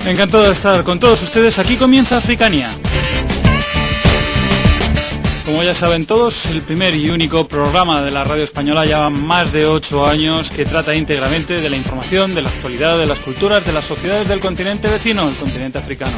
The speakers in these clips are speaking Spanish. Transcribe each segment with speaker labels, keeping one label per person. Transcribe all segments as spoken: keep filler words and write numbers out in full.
Speaker 1: Encantado de estar con todos ustedes. Aquí comienza Africania. Como ya saben todos, el primer y único programa de la radio española lleva más de ocho años que trata íntegramente de la información, de la actualidad, de las culturas, de las sociedades del continente vecino, el continente africano.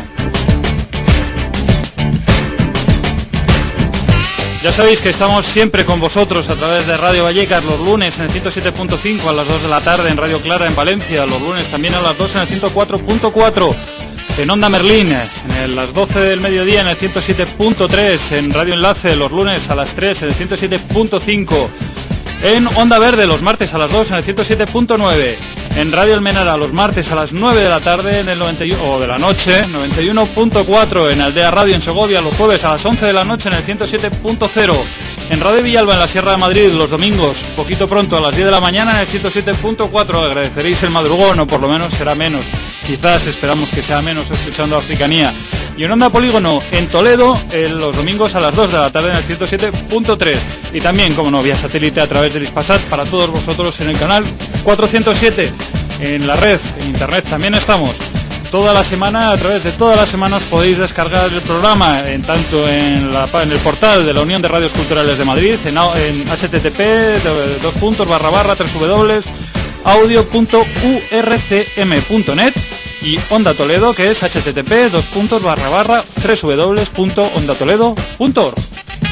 Speaker 1: Ya sabéis que estamos siempre con vosotros a través de Radio Vallecas los lunes en el ciento siete punto cinco a las dos de la tarde, en Radio Clara en Valencia, los lunes también a las dos en el ciento cuatro punto cuatro, en Onda Merlín en las doce del mediodía en el ciento siete punto tres, en Radio Enlace los lunes a las tres en el ciento siete punto cinco, en Onda Verde los martes a las dos en el ciento siete punto nueve, en Radio Almenara los martes a las nueve de la tarde en el noventa y uno, o de la noche, noventa y uno punto cuatro, en Aldea Radio en Segovia los jueves a las once de la noche en el ciento siete punto cero, en Radio Villalba en la Sierra de Madrid los domingos, poquito pronto a las diez de la mañana en el ciento siete punto cuatro. Agradeceréis el madrugón, o por lo menos será menos, quizás esperamos que sea menos escuchando Africanía. Y en Onda Polígono en Toledo en los domingos a las dos de la tarde en el ciento siete punto tres, y también, como no, vía satélite a través del Hispasat para todos vosotros en el canal cuatrocientos siete. En la red, en internet también estamos. Toda la semana, a través de todas las semanas podéis descargar el programa en tanto en, la, en el portal de la Unión de Radios Culturales de Madrid, en, en h t t p dos puntos barra barra tres w w w punto audio punto u r c m punto net, y Onda Toledo, que es h t t p dos puntos barra barra tres w w w punto onda toledo punto org.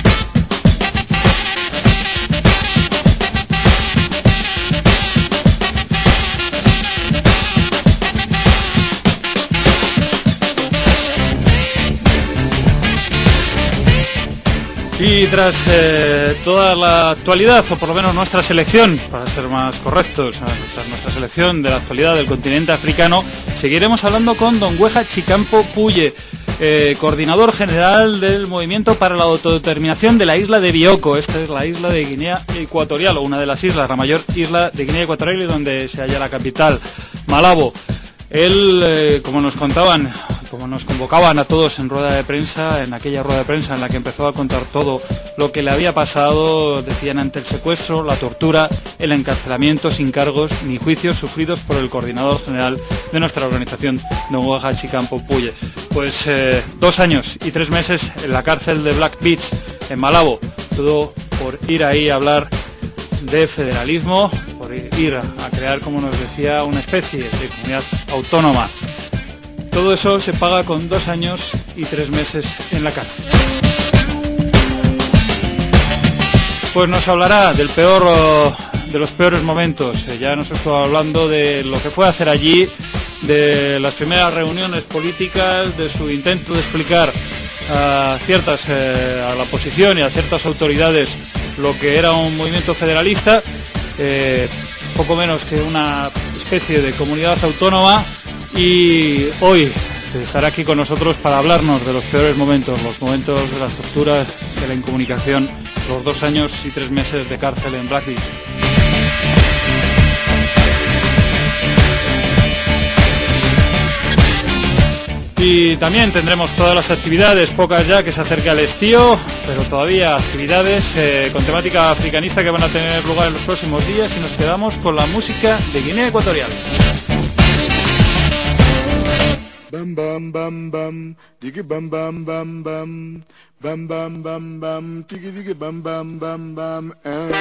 Speaker 1: Y tras eh, toda la actualidad, o por lo menos nuestra selección, para ser más correctos, tras nuestra selección de la actualidad del continente africano, seguiremos hablando con don Gweja Chicampo Puye, eh, coordinador general del Movimiento para la Autodeterminación de la isla de Bioko. Esta es la isla de Guinea Ecuatorial, o una de las islas, la mayor isla de Guinea Ecuatorial, y donde se halla la capital, Malabo. Él, eh, como nos contaban, como nos convocaban a todos en rueda de prensa, en aquella rueda de prensa en la que empezó a contar todo lo que le había pasado, decían, ante el secuestro, la tortura, el encarcelamiento sin cargos ni juicios sufridos por el coordinador general de nuestra organización, don Gweja Chicampo Puye. Pues eh, dos años y tres meses en la cárcel de Black Beach, en Malabo, todo por ir ahí a hablar de federalismo, por ir a crear, como nos decía, una especie de comunidad autónoma. Todo eso se paga con dos años y tres meses en la cárcel. Pues nos hablará del peor, de los peores momentos. Ya nos estuvo hablando de lo que fue hacer allí, de las primeras reuniones políticas, de su intento de explicar a ciertas, eh, a la oposición y a ciertas autoridades lo que era un movimiento federalista, eh, poco menos que una especie de comunidad autónoma, y hoy estará aquí con nosotros para hablarnos de los peores momentos, los momentos de las torturas, de la incomunicación, los dos años y tres meses de cárcel en Black Beach. Y también tendremos todas las actividades, pocas ya, que se acerca el estío, pero todavía actividades eh, con temática africanista que van a tener lugar en los próximos días, y nos quedamos con la música de Guinea Ecuatorial.
Speaker 2: Bam bam bam bam, digi bam bam bam bam, bam bam bam bam, digi digi bam bam bam bam. Eh.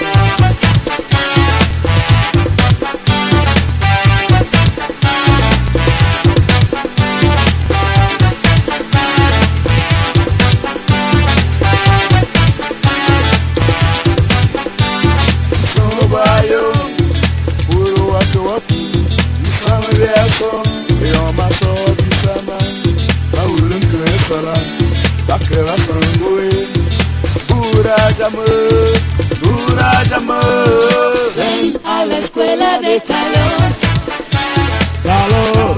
Speaker 3: Ven a la escuela de calor. Calor.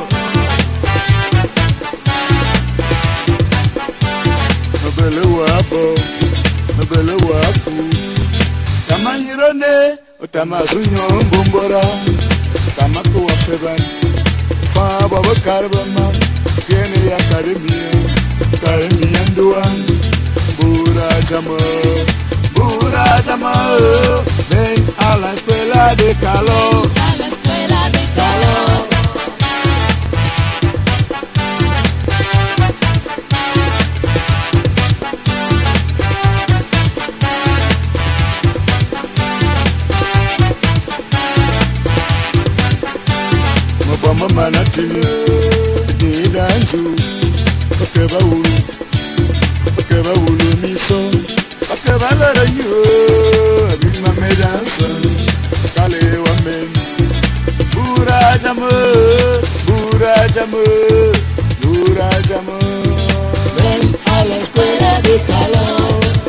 Speaker 2: Nobele wapo, nobele wapo. Tamanyirone, otamazunyo mbumbora. Tamako wapeban, fa baba karbaman. Tiene ya academia, academia nduan. Bura jamo, bura jamo. Ven a la escuela de calor.
Speaker 3: A la escuela de calor.
Speaker 2: manakini didanju bakeba ulu bakeba ulu miso bakeba larayo abima medansa kale wamen burajamu burajamu burajamu
Speaker 3: ven a la escuela de calor.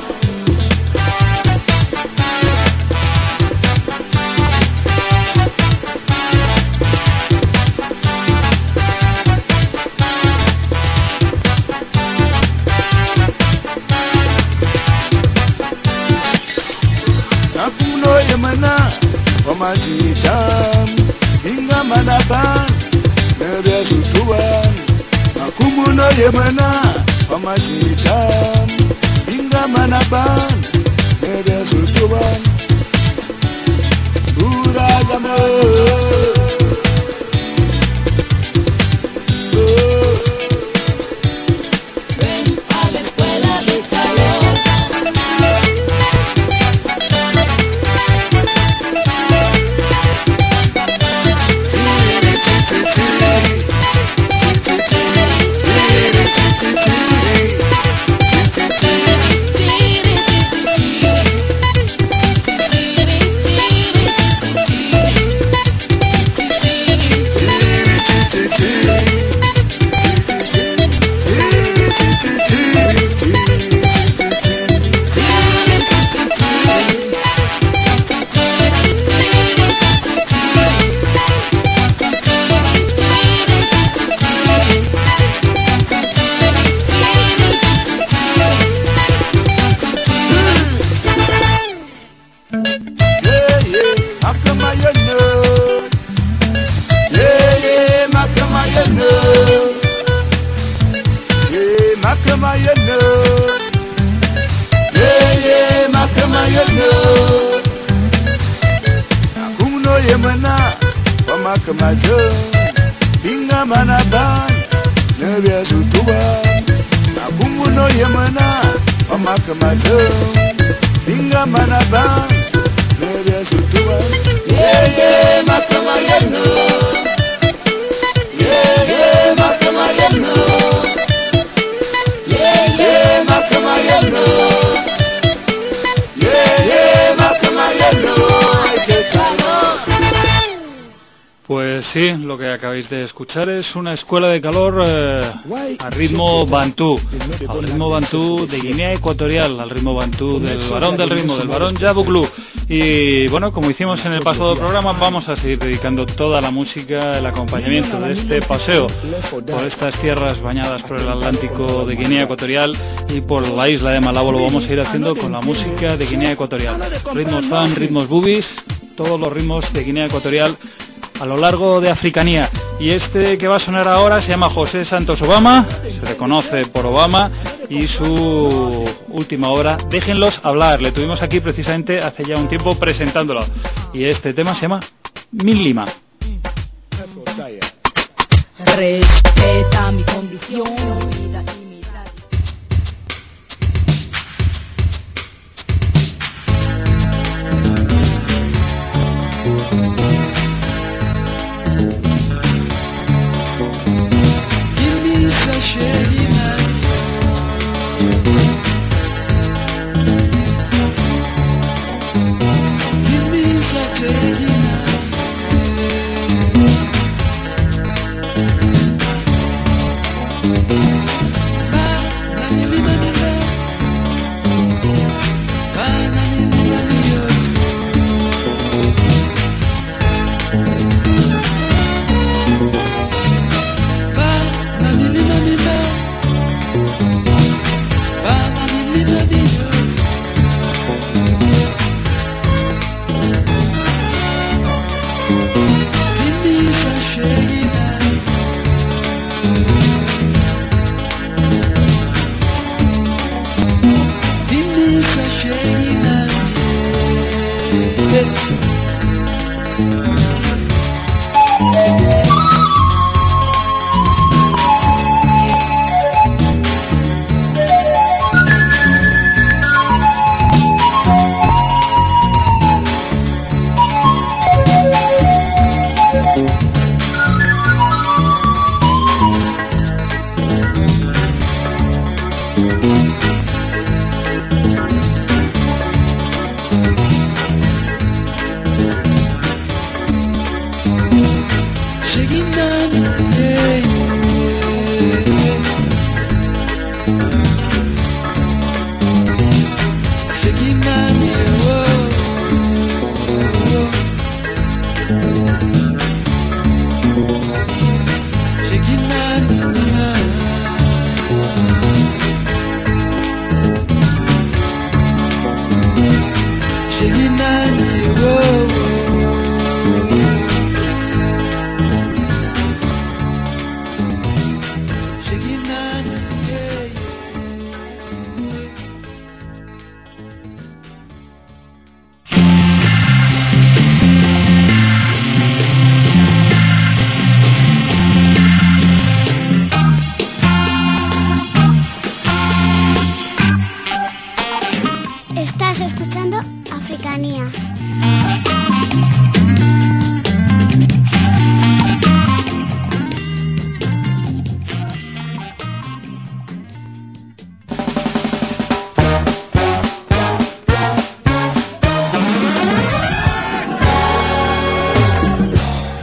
Speaker 2: Majitam inga manaban nebe sutuban akumuno yemana majitam inga manaban nebe sutuban uragamo
Speaker 3: Ven a la escuela de calor.
Speaker 1: Sí, lo que acabáis de escuchar es una escuela de calor eh, a ritmo bantú, al ritmo bantú de Guinea Ecuatorial, al ritmo bantú del varón del ritmo, del varón Yabuglu. Y bueno, como hicimos en el pasado programa, vamos a seguir dedicando toda la música, el acompañamiento de este paseo por estas tierras bañadas por el Atlántico de Guinea Ecuatorial y por la isla de Malabo. Lo vamos a ir haciendo con la música de Guinea Ecuatorial, ritmos fan, ritmos boobies, todos los ritmos de Guinea Ecuatorial a lo largo de Africanía. Y este que va a sonar ahora se llama José Santos Obama, se le conoce por Obama, y su última obra Déjenlos hablar, le tuvimos aquí precisamente hace ya un tiempo presentándolo, y este tema se llama Min Lima.
Speaker 4: Respeta mi condición, vida y mi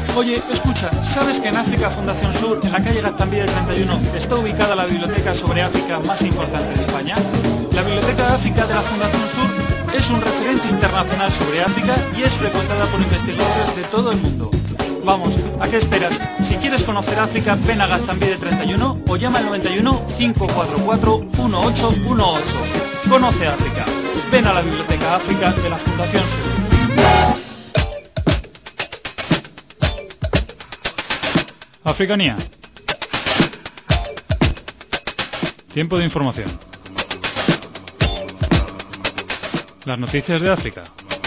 Speaker 1: Oye, escucha, ¿sabes que en África Fundación Sur, en la calle Gaztambide treinta y uno, está ubicada la biblioteca sobre África más importante de España? La Biblioteca de África de la Fundación Sur es un referente internacional sobre África y es frecuentada por investigadores de todo el mundo. Vamos, ¿a qué esperas? Si quieres conocer África, ven a Gaztambide treinta y uno o llama al noventa y uno, cinco cuatro cuatro, uno ocho uno ocho. Conoce África. Ven a la Biblioteca África de la Fundación Sur. Africanía. Tiempo de información. Las noticias de África.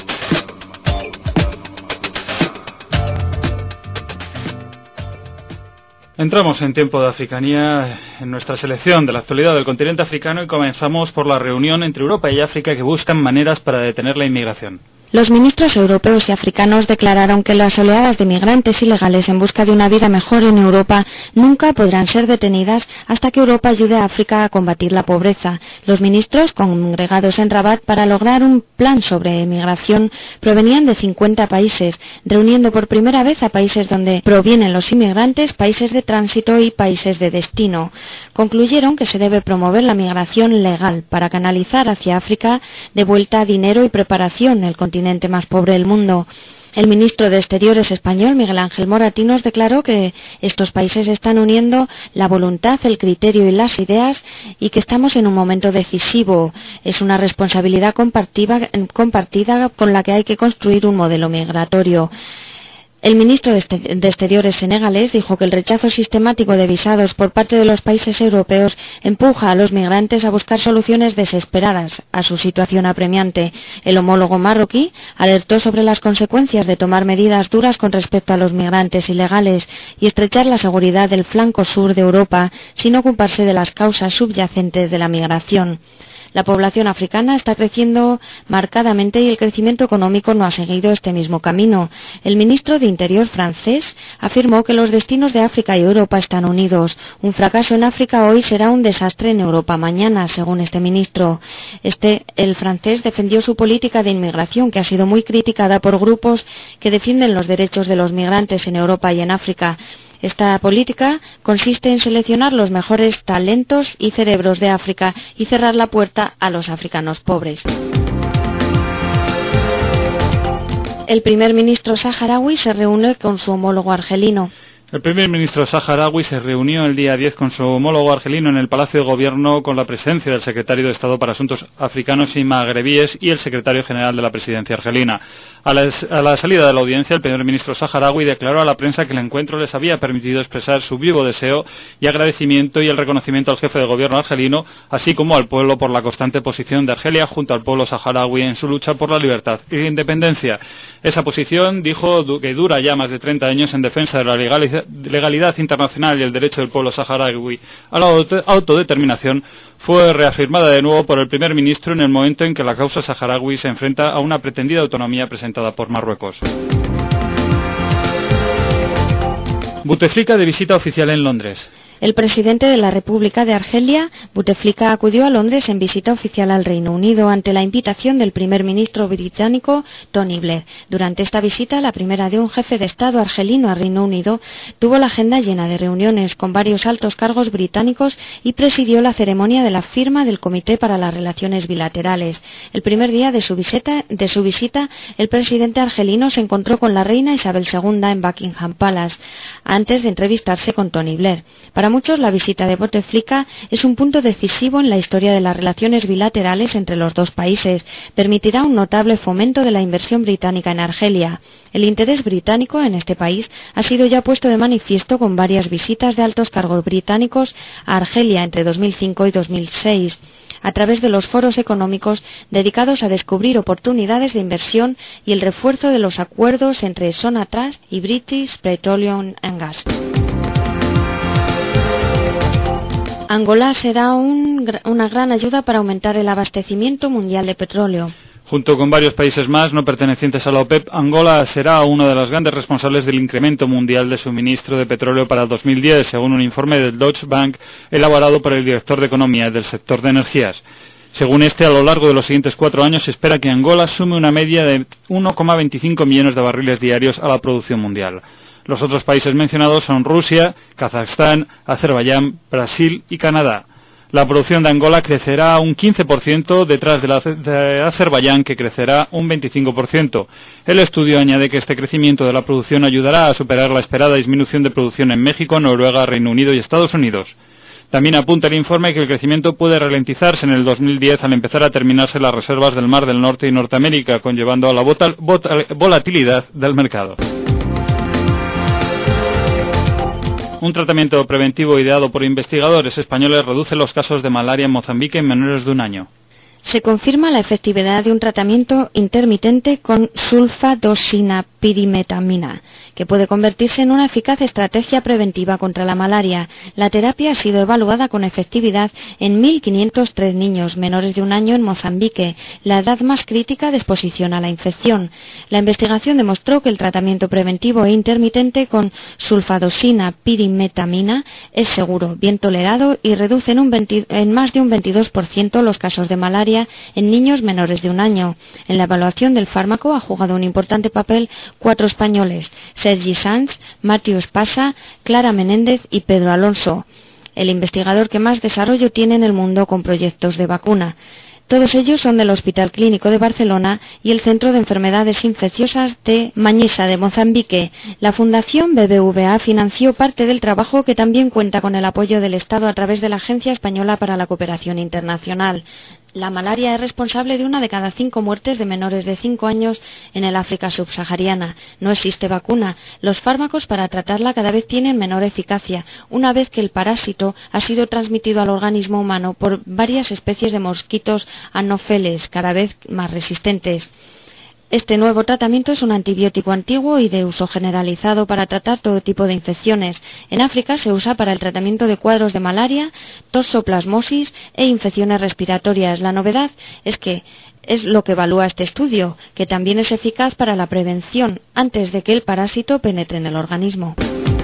Speaker 1: Entramos en tiempo de Africanía en nuestra selección de la actualidad del continente africano y comenzamos por la reunión entre Europa y África que buscan maneras para detener la inmigración.
Speaker 5: Los ministros europeos y africanos declararon que las oleadas de migrantes ilegales en busca de una vida mejor en Europa nunca podrán ser detenidas hasta que Europa ayude a África a combatir la pobreza. Los ministros, congregados en Rabat para lograr un plan sobre migración, provenían de cincuenta países, reuniendo por primera vez a países donde provienen los inmigrantes, países de tránsito y países de destino. Concluyeron que se debe promover la migración legal para canalizar hacia África de vuelta dinero y preparación, el continente más pobre del mundo. El ministro de Exteriores español, Miguel Ángel Moratinos, declaró que estos países están uniendo la voluntad, el criterio y las ideas y que estamos en un momento decisivo. Es una responsabilidad compartida, compartida con la que hay que construir un modelo migratorio. El ministro de Exteriores senegalés dijo que el rechazo sistemático de visados por parte de los países europeos empuja a los migrantes a buscar soluciones desesperadas a su situación apremiante. El homólogo marroquí alertó sobre las consecuencias de tomar medidas duras con respecto a los migrantes ilegales y estrechar la seguridad del flanco sur de Europa sin ocuparse de las causas subyacentes de la migración. La población africana está creciendo marcadamente y el crecimiento económico no ha seguido este mismo camino. El ministro de Interior francés afirmó que los destinos de África y Europa están unidos. Un fracaso en África hoy será un desastre en Europa mañana, según este ministro. Este, el francés defendió su política de inmigración, que ha sido muy criticada por grupos que defienden los derechos de los migrantes en Europa y en África. Esta política consiste en seleccionar los mejores talentos y cerebros de África y cerrar la puerta a los africanos pobres. El primer ministro saharaui se reúne con su homólogo argelino.
Speaker 1: El primer ministro saharaui se reunió el día diez con su homólogo argelino en el Palacio de Gobierno con la presencia del secretario de Estado para Asuntos Africanos y Magrebíes y el secretario general de la presidencia argelina. A la, a la salida de la audiencia, el primer ministro saharaui declaró a la prensa que el encuentro les había permitido expresar su vivo deseo y agradecimiento y el reconocimiento al jefe de gobierno argelino, así como al pueblo por la constante posición de Argelia junto al pueblo saharaui en su lucha por la libertad e independencia. Esa posición, dijo, que dura ya más de treinta años en defensa de la legalidad legalidad internacional y el derecho del pueblo saharaui a la autodeterminación, fue reafirmada de nuevo por el primer ministro en el momento en que la causa saharaui se enfrenta a una pretendida autonomía presentada por Marruecos. Bouteflika de visita oficial en Londres.
Speaker 5: El presidente de la República de Argelia, Bouteflika, acudió a Londres en visita oficial al Reino Unido ante la invitación del primer ministro británico Tony Blair. Durante esta visita, la primera de un jefe de Estado argelino al Reino Unido, tuvo la agenda llena de reuniones con varios altos cargos británicos y presidió la ceremonia de la firma del Comité para las Relaciones Bilaterales. El primer día de su visita, de su visita, el presidente argelino se encontró con la reina Isabel segunda en Buckingham Palace, antes de entrevistarse con Tony Blair. Para muchos, la visita de Bouteflika es un punto decisivo en la historia de las relaciones bilaterales entre los dos países. Permitirá un notable fomento de la inversión británica en Argelia. El interés británico en este país ha sido ya puesto de manifiesto con varias visitas de altos cargos británicos a Argelia entre dos mil cinco y dos mil seis. A través de los foros económicos dedicados a descubrir oportunidades de inversión y el refuerzo de los acuerdos entre Sonatrach y British Petroleum and Gas. Angola será un, una gran ayuda para aumentar el abastecimiento mundial de petróleo.
Speaker 1: Junto con varios países más no pertenecientes a la OPEP, Angola será uno de los grandes responsables del incremento mundial de suministro de petróleo para dos mil diez, según un informe del Deutsche Bank elaborado por el director de Economía del sector de energías. Según este, a lo largo de los siguientes cuatro años se espera que Angola sume una media de uno coma veinticinco millones de barriles diarios a la producción mundial. Los otros países mencionados son Rusia, Kazajstán, Azerbaiyán, Brasil y Canadá. La producción de Angola crecerá un quince por ciento, detrás de la de Azerbaiyán, que crecerá un veinticinco por ciento. El estudio añade que este crecimiento de la producción ayudará a superar la esperada disminución de producción en México, Noruega, Reino Unido y Estados Unidos. También apunta el informe que el crecimiento puede ralentizarse en el dos mil diez al empezar a terminarse las reservas del Mar del Norte y Norteamérica, conllevando a la votal, votal, volatilidad del mercado. Un tratamiento preventivo ideado por investigadores españoles reduce los casos de malaria en Mozambique en menores de un año.
Speaker 5: Se confirma la efectividad de un tratamiento intermitente con sulfadoxinapirimetamina, que puede convertirse en una eficaz estrategia preventiva contra la malaria. La terapia ha sido evaluada con efectividad en mil quinientos tres niños menores de un año en Mozambique, la edad más crítica de exposición a la infección. La investigación demostró que el tratamiento preventivo e intermitente con sulfadoxinapirimetamina es seguro, bien tolerado y reduce en, un veinte, en más de un veintidós por ciento los casos de malaria en niños menores de un año. En la evaluación del fármaco ha jugado un importante papel cuatro españoles: Sergi Sanz, Matthew Espasa, Clara Menéndez y Pedro Alonso, el investigador que más desarrollo tiene en el mundo con proyectos de vacuna. Todos ellos son del Hospital Clínico de Barcelona y el Centro de Enfermedades Infecciosas de Mañisa de Mozambique. La Fundación B B V A financió parte del trabajo, que también cuenta con el apoyo del Estado a través de la Agencia Española para la Cooperación Internacional. La malaria es responsable de una de cada cinco muertes de menores de cinco años en el África subsahariana. No existe vacuna. Los fármacos para tratarla cada vez tienen menor eficacia, una vez que el parásito ha sido transmitido al organismo humano por varias especies de mosquitos anófeles, cada vez más resistentes. Este nuevo tratamiento es un antibiótico antiguo y de uso generalizado para tratar todo tipo de infecciones. En África se usa para el tratamiento de cuadros de malaria, toxoplasmosis e infecciones respiratorias. La novedad es que es lo que evalúa este estudio, que también es eficaz para la prevención antes de que el parásito penetre en el organismo.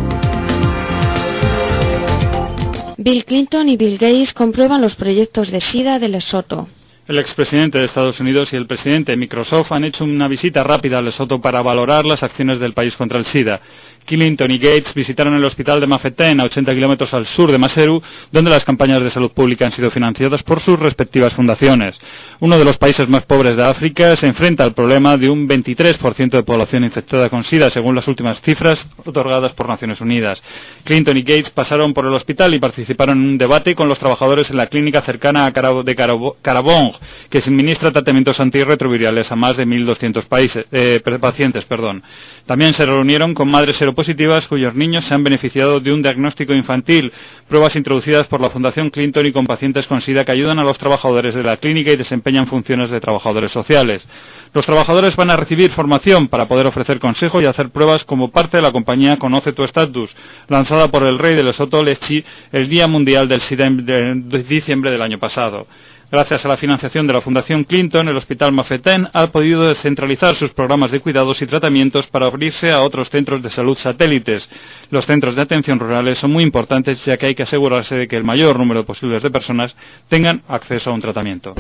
Speaker 5: Bill Clinton y Bill Gates comprueban los proyectos de SIDA de Lesoto.
Speaker 1: El expresidente de Estados Unidos y el presidente de Microsoft han hecho una visita rápida a Lesoto para valorar las acciones del país contra el SIDA. Clinton y Gates visitaron el hospital de Mafetén, a ochenta kilómetros al sur de Maseru, donde las campañas de salud pública han sido financiadas por sus respectivas fundaciones. Uno de los países más pobres de África se enfrenta al problema de un veintitrés por ciento de población infectada con SIDA, según las últimas cifras otorgadas por Naciones Unidas. Clinton y Gates pasaron por el hospital y participaron en un debate con los trabajadores en la clínica cercana a Carab- de Carab- Karabong, que suministra tratamientos antirretrovirales a más de mil doscientos países, eh, pacientes. Perdón. También se reunieron con madres seropositivas cuyos niños se han beneficiado de un diagnóstico infantil, pruebas introducidas por la Fundación Clinton y con pacientes con SIDA que ayudan a los trabajadores de la clínica y desempeñan funciones de trabajadores sociales. Los trabajadores van a recibir formación para poder ofrecer consejo y hacer pruebas como parte de la compañía Conoce tu Estatus, lanzada por el rey de Lesoto, Lechi, el Día Mundial del SIDA en diciembre del año pasado. Gracias a la financiación de la Fundación Clinton, el Hospital Mafetén ha podido descentralizar sus programas de cuidados y tratamientos para abrirse a otros centros de salud satélites. Los centros de atención rurales son muy importantes, ya que hay que asegurarse de que el mayor número posible de personas tengan acceso a un tratamiento.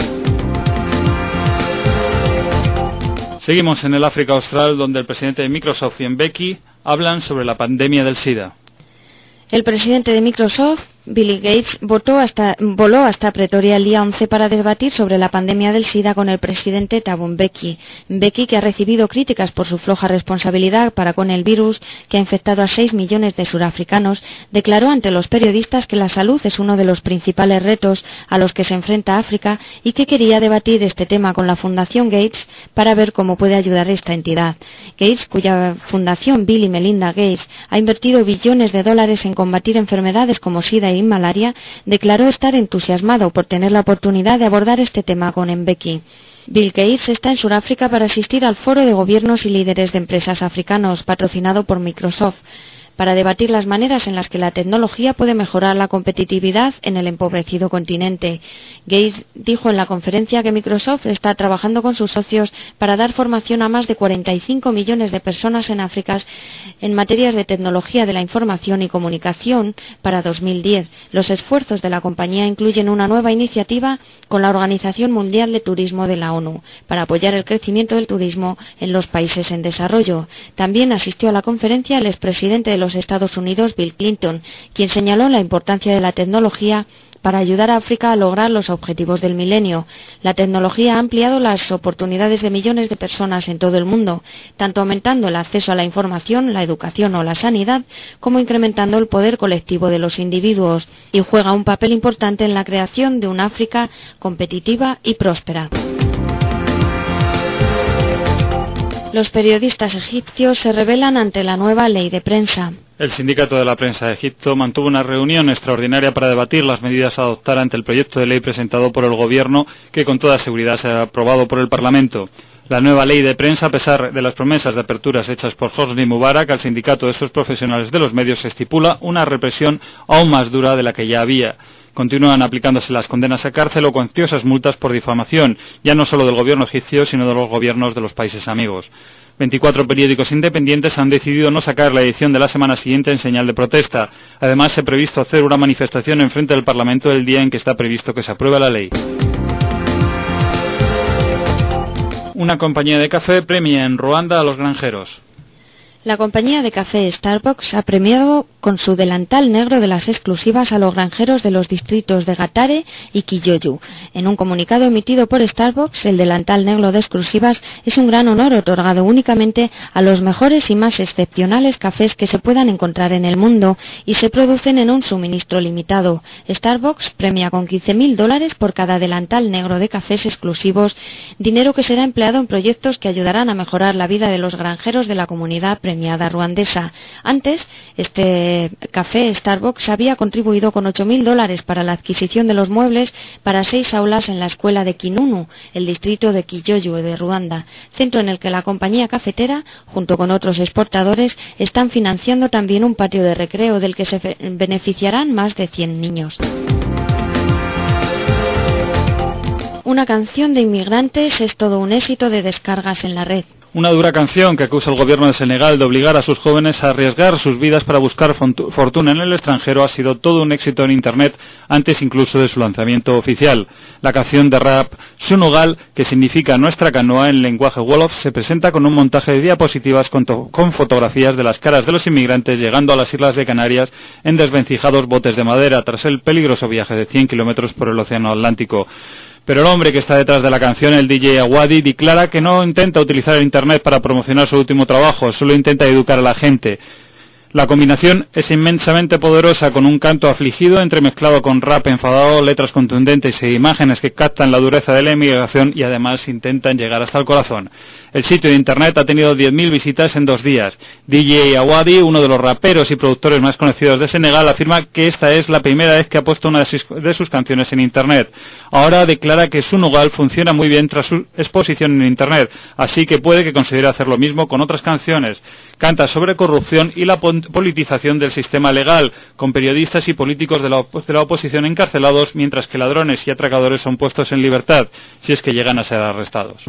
Speaker 1: Seguimos en el África Austral, donde el presidente de Microsoft y Mbeki hablan sobre la pandemia del SIDA.
Speaker 5: El presidente de Microsoft, Bill Gates, votó hasta, voló hasta Pretoria el día once para debatir sobre la pandemia del SIDA con el presidente Thabo Mbeki. Mbeki, que ha recibido críticas por su floja responsabilidad para con el virus que ha infectado a seis millones de surafricanos, declaró ante los periodistas que la salud es uno de los principales retos a los que se enfrenta África y que quería debatir este tema con la Fundación Gates para ver cómo puede ayudar esta entidad. Gates, cuya fundación Bill y Melinda Gates ha invertido billones de dólares en combatir enfermedades como SIDA y malaria, declaró estar entusiasmado por tener la oportunidad de abordar este tema con Mbeki. Bill Gates está en Sudáfrica para asistir al Foro de Gobiernos y Líderes de Empresas Africanos, patrocinado por Microsoft. para debatir las maneras en las que la tecnología puede mejorar la competitividad en el empobrecido continente. Gates dijo en la conferencia que Microsoft está trabajando con sus socios para dar formación a más de cuarenta y cinco millones de personas en África en materias de tecnología de la información y comunicación para dos mil diez. Los esfuerzos de la compañía incluyen una nueva iniciativa con la Organización Mundial de Turismo de la ONU para apoyar el crecimiento del turismo en los países en desarrollo. También asistió a la conferencia el expresidente de los Estados Unidos, Bill Clinton, quien señaló la importancia de la tecnología para ayudar a África a lograr los objetivos del milenio. La tecnología ha ampliado las oportunidades de millones de personas en todo el mundo, tanto aumentando el acceso a la información, la educación o la sanidad, como incrementando el poder colectivo de los individuos, y juega un papel importante en la creación de una África competitiva y próspera. Los periodistas egipcios se rebelan ante la nueva ley de prensa.
Speaker 1: El Sindicato de la Prensa de Egipto mantuvo una reunión extraordinaria para debatir las medidas a adoptar ante el proyecto de ley presentado por el Gobierno, que con toda seguridad será aprobado por el Parlamento. La nueva ley de prensa, a pesar de las promesas de aperturas hechas por Hosni Mubarak al sindicato de estos profesionales de los medios, estipula una represión aún más dura de la que ya había. Continúan aplicándose las condenas a cárcel o cuantiosas multas por difamación, ya no solo del gobierno egipcio, sino de los gobiernos de los países amigos. veinticuatro periódicos independientes han decidido no sacar la edición de la semana siguiente en señal de protesta. Además, se ha previsto hacer una manifestación en frente del Parlamento el día en que está previsto que se apruebe la ley. Una compañía de café premia en Ruanda a los granjeros.
Speaker 5: La compañía de café Starbucks ha premiado con su delantal negro de las exclusivas a los granjeros de los distritos de Gatare y Kiyoyu. En un comunicado emitido por Starbucks, el delantal negro de exclusivas es un gran honor otorgado únicamente a los mejores y más excepcionales cafés que se puedan encontrar en el mundo y se producen en un suministro limitado. Starbucks premia con quince mil dólares por cada delantal negro de cafés exclusivos, dinero que será empleado en proyectos que ayudarán a mejorar la vida de los granjeros de la comunidad premiada ruandesa. Antes, este café Starbucks había contribuido con ocho mil dólares para la adquisición de los muebles para seis aulas en la escuela de Kinunu, el distrito de Kiyoyu de Ruanda, centro en el que la compañía cafetera, junto con otros exportadores, están financiando también un patio de recreo del que se beneficiarán más de cien niños. Una canción de inmigrantes es todo un éxito de descargas en la red.
Speaker 1: Una dura canción que acusa al gobierno de Senegal de obligar a sus jóvenes a arriesgar sus vidas para buscar fortuna en el extranjero ha sido todo un éxito en Internet antes incluso de su lanzamiento oficial. La canción de rap Sunugal, que significa nuestra canoa en lenguaje wolof, se presenta con un montaje de diapositivas con, con fotografías de las caras de los inmigrantes llegando a las Islas de Canarias en desvencijados botes de madera tras el peligroso viaje de cien kilómetros por el Océano Atlántico. Pero el hombre que está detrás de la canción, el D J Awadi, declara que no intenta utilizar el Internet para promocionar su último trabajo, solo intenta educar a la gente. La combinación es inmensamente poderosa, con un canto afligido entremezclado con rap enfadado, letras contundentes e imágenes que captan la dureza de la inmigración y además intentan llegar hasta el corazón. El sitio de Internet ha tenido diez mil visitas en dos días. D J Awadi, uno de los raperos y productores más conocidos de Senegal, afirma que esta es la primera vez que ha puesto una de sus canciones en Internet. Ahora declara que Sunugal funciona muy bien tras su exposición en Internet, así que puede que considere hacer lo mismo con otras canciones. Canta sobre corrupción y la politización del sistema legal, con periodistas y políticos de la, op- de la oposición encarcelados, mientras que ladrones y atracadores son puestos en libertad, si es que llegan a ser arrestados.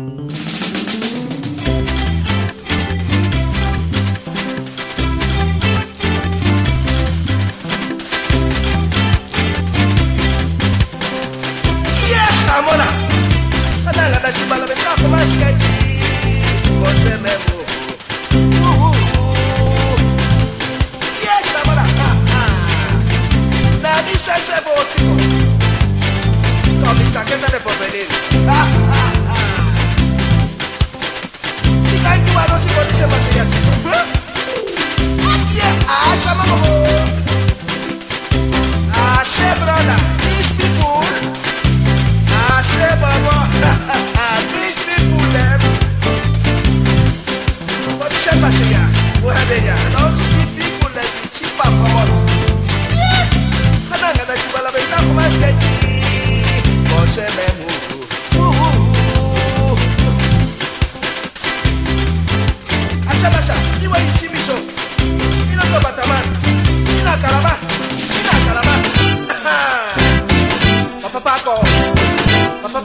Speaker 6: I say, brother, these people, I say,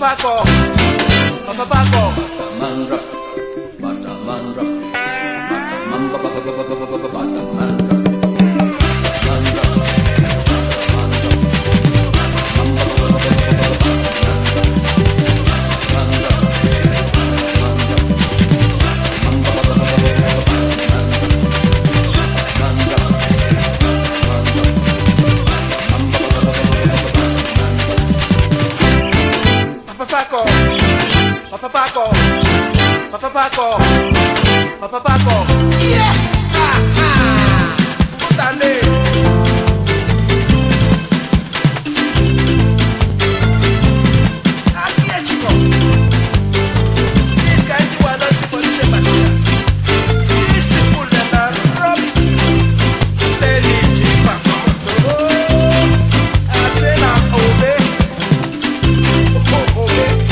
Speaker 6: Paco, Papa Paco. Papa Paco, Papa Paco, Papa Paco, yeah, ah, ah, dale. Aquí es chico, es que hay que guardar si puede ser vacía. Es que full de la ropa, de leche, papá, todo, hace la ove, oh, ove.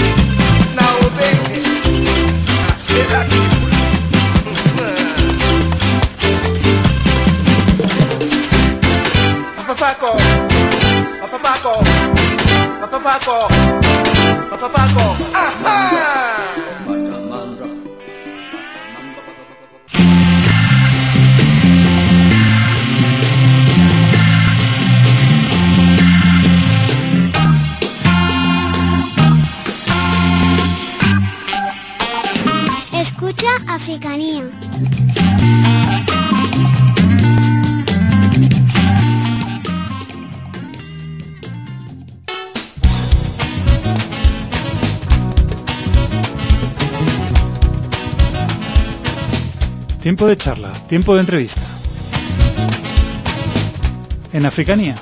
Speaker 6: Papa Paco, Papa Paco, Papa Paco, Papa Paco, ajá.
Speaker 7: Escucha Africanía.
Speaker 1: Tiempo de charla, tiempo de entrevista. En Africanía.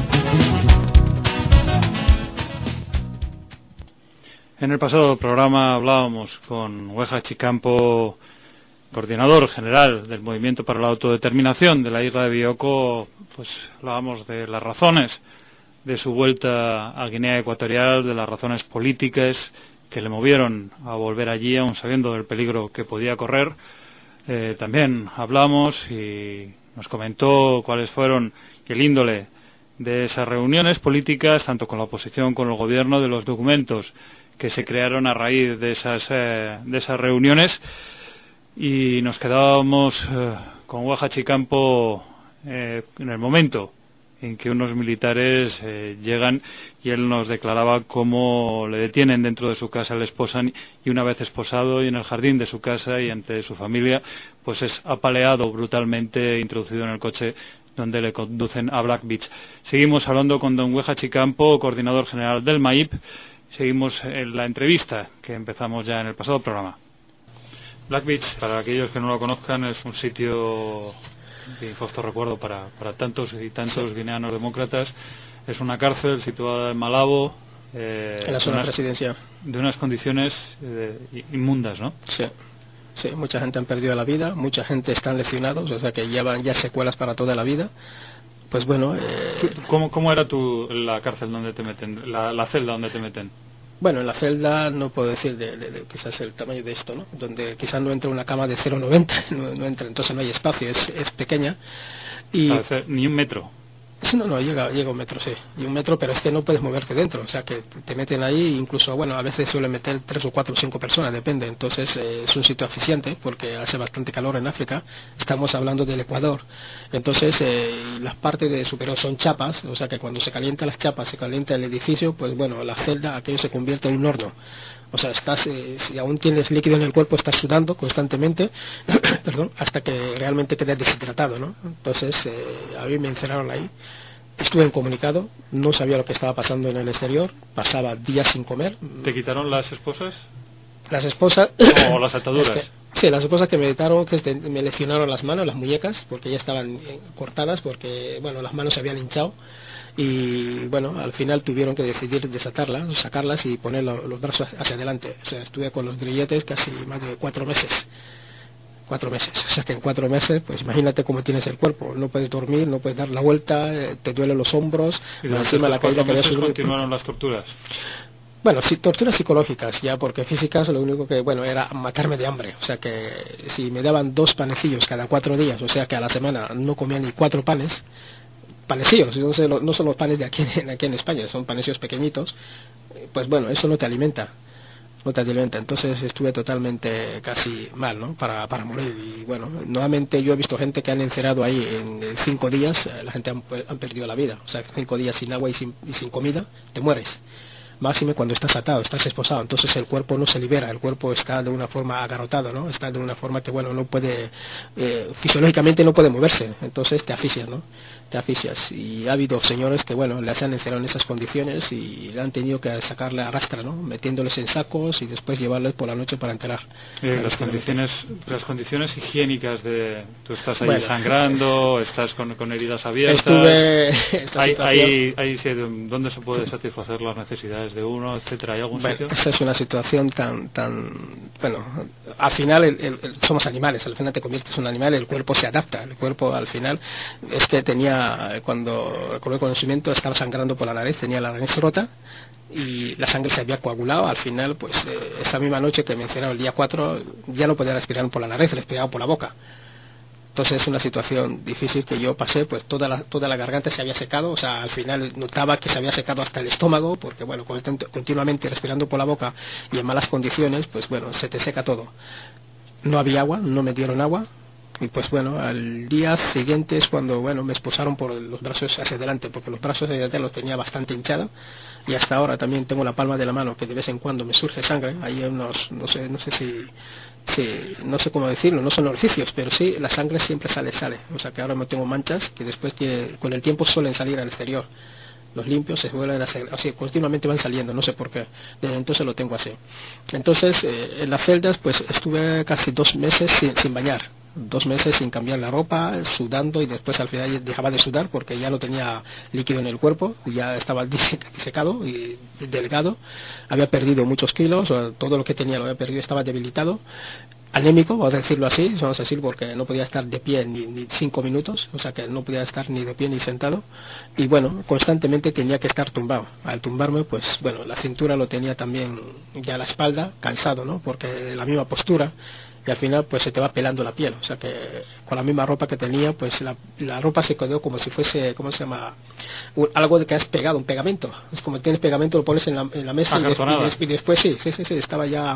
Speaker 1: En el pasado programa hablábamos con Weha Chicampo, coordinador general del Movimiento para la Autodeterminación de la isla de Bioko. Pues hablábamos de las razones de su vuelta a Guinea Ecuatorial, de las razones políticas que le movieron a volver allí, aun sabiendo del peligro que podía correr. Eh, también hablamos y nos comentó cuáles fueron el índole de esas reuniones políticas, tanto con la oposición como con el gobierno, de los documentos que se crearon a raíz de esas eh, de esas reuniones, y nos quedábamos eh, con Weha Chicampo eh, en el momento en que unos militares eh, llegan y él nos declaraba cómo le detienen dentro de su casa, le esposan, y una vez esposado y en el jardín de su casa y ante su familia, pues es apaleado brutalmente, introducido en el coche donde le conducen a Black Beach. Seguimos hablando con don Weha Chicampo, coordinador general del M A I P. Seguimos en la entrevista que empezamos ya en el pasado programa. Black Beach, para aquellos que no lo conozcan, es un sitio de infausto recuerdo para, para tantos y tantos sí. guineanos demócratas. Es una cárcel situada en Malabo, eh,
Speaker 8: en la zona
Speaker 1: de unas,
Speaker 8: presidencial,
Speaker 1: de unas condiciones eh, inmundas, ¿no?
Speaker 8: Sí. Sí, mucha gente han perdido la vida, mucha gente están lesionados, o sea que llevan ya secuelas para toda la vida. Pues bueno... Eh...
Speaker 1: ¿Cómo, ¿Cómo era tu, la cárcel donde te meten, la, la celda donde te meten?
Speaker 8: Bueno, en la celda no puedo decir de, de, de quizás el tamaño de esto, ¿no? Donde quizás no entra una cama de cero coma noventa, no, no entra, entonces no hay espacio, es, es pequeña. Y...
Speaker 1: Ni un metro.
Speaker 8: No, no, llega, llega un metro, sí, y un metro, pero es que no puedes moverte dentro, o sea que te meten ahí, incluso, bueno, a veces suelen meter tres o cuatro o cinco personas, depende, entonces eh, es un sitio eficiente, porque hace bastante calor en África, estamos hablando del Ecuador, entonces eh, las partes de superior son chapas, o sea que cuando se calientan las chapas, se calienta el edificio, pues bueno, la celda, aquello se convierte en un horno. O sea, estás, eh, si aún tienes líquido en el cuerpo, estás sudando constantemente, perdón, hasta que realmente quedas deshidratado, ¿no? Entonces, eh, a mí me encerraron ahí, estuve incomunicado, no sabía lo que estaba pasando en el exterior, pasaba días sin comer.
Speaker 1: ¿Te quitaron las esposas?
Speaker 8: Las esposas...
Speaker 1: ¿O las ataduras?
Speaker 8: Es que, sí, las esposas que me quitaron, que me lesionaron las manos, las muñecas, porque ya estaban cortadas, porque, bueno, las manos se habían hinchado. Y bueno, al final tuvieron que decidir desatarlas, sacarlas y poner lo, los brazos hacia adelante. O sea, estuve con los grilletes casi más de cuatro meses. Cuatro meses. O sea que en cuatro meses, pues imagínate cómo tienes el cuerpo. No puedes dormir, no puedes dar la vuelta, te duelen los hombros.
Speaker 1: ¿Y durante encima la caída que había subido... continuaron las torturas?
Speaker 8: Bueno, sí, torturas psicológicas, ya, porque físicas lo único que, bueno, era matarme de hambre. O sea que si me daban dos panecillos cada cuatro días, o sea que a la semana no comía ni cuatro panes, panecillos, no, sé, no son los panes de aquí, aquí en España, son panecillos pequeñitos, pues bueno, eso no te alimenta, no te alimenta. Entonces estuve totalmente casi mal, ¿no? Para, para morir. Y bueno, nuevamente yo he visto gente que han encerrado ahí en cinco días, la gente han, han perdido la vida, o sea, cinco días sin agua y sin, y sin comida, te mueres. Máxime cuando estás atado, estás esposado, entonces el cuerpo no se libera, el cuerpo está de una forma agarrotado, ¿no? Está de una forma que, bueno, no puede, eh, fisiológicamente no puede moverse, entonces te asfixias, ¿no? Te asfixias. Y ha habido señores que, bueno, les han encerrado en esas condiciones y le han tenido que sacarle a rastra, ¿no? Metiéndoles en sacos y después llevarles por la noche para enterrar.
Speaker 1: Eh, las condiciones, las condiciones higiénicas de, tú estás ahí
Speaker 8: bueno,
Speaker 1: sangrando, estás con, con heridas abiertas.
Speaker 8: Estuve.
Speaker 1: Hay, hay, hay, hay, ¿dónde se puede satisfacer las necesidades de uno, etcétera? ¿Hay algún
Speaker 8: bueno,
Speaker 1: sitio?
Speaker 8: Esa es una situación tan, tan, bueno, al final el, el, el, somos animales, al final te conviertes en un animal, el cuerpo se adapta, el cuerpo al final, es que tenía, cuando recuerdo el conocimiento, estaba sangrando por la nariz, tenía la nariz rota y la sangre se había coagulado. Al final, pues eh, esa misma noche que mencionaba el día cuatro, ya no podía respirar por la nariz, respiraba por la boca. Entonces es una situación difícil que yo pasé, pues toda la, toda la garganta se había secado, o sea, al final notaba que se había secado hasta el estómago, porque bueno, continuamente respirando por la boca y en malas condiciones, pues bueno, se te seca todo. No había agua, no me dieron agua, y pues bueno, al día siguiente es cuando, bueno, me esposaron por los brazos hacia adelante, porque los brazos hacia adelante los tenía bastante hinchados, y hasta ahora también tengo la palma de la mano que de vez en cuando me surge sangre, hay unos, no sé, no sé si... Sí, no sé cómo decirlo, no son orificios, pero sí, la sangre siempre sale, sale. O sea que ahora no tengo manchas que después tiene, con el tiempo suelen salir al exterior. Los limpios se vuelven a hacer, así continuamente van saliendo, no sé por qué. Desde entonces lo tengo así. Entonces, eh, en las celdas, pues estuve casi dos meses sin, sin bañar. Dos meses sin cambiar la ropa, sudando, y después al final dejaba de sudar porque ya no tenía líquido en el cuerpo, ya estaba disecado y delgado, había perdido muchos kilos, o sea, todo lo que tenía lo había perdido, estaba debilitado, anémico, vamos a decirlo así, vamos a decir, porque no podía estar de pie ni, ni cinco minutos, o sea que no podía estar ni de pie ni sentado, y bueno, constantemente tenía que estar tumbado. Al tumbarme, pues bueno, la cintura lo tenía también, ya la espalda, cansado, ¿no? Porque la misma postura, y al final pues se te va pelando la piel, o sea que con la misma ropa que tenía, pues la, la ropa se quedó como si fuese, ¿cómo se llama? Un, algo de que has pegado, un pegamento, es como tienes pegamento, lo pones en la, en la mesa y, des, y, des, y después sí, sí, sí, sí, estaba ya,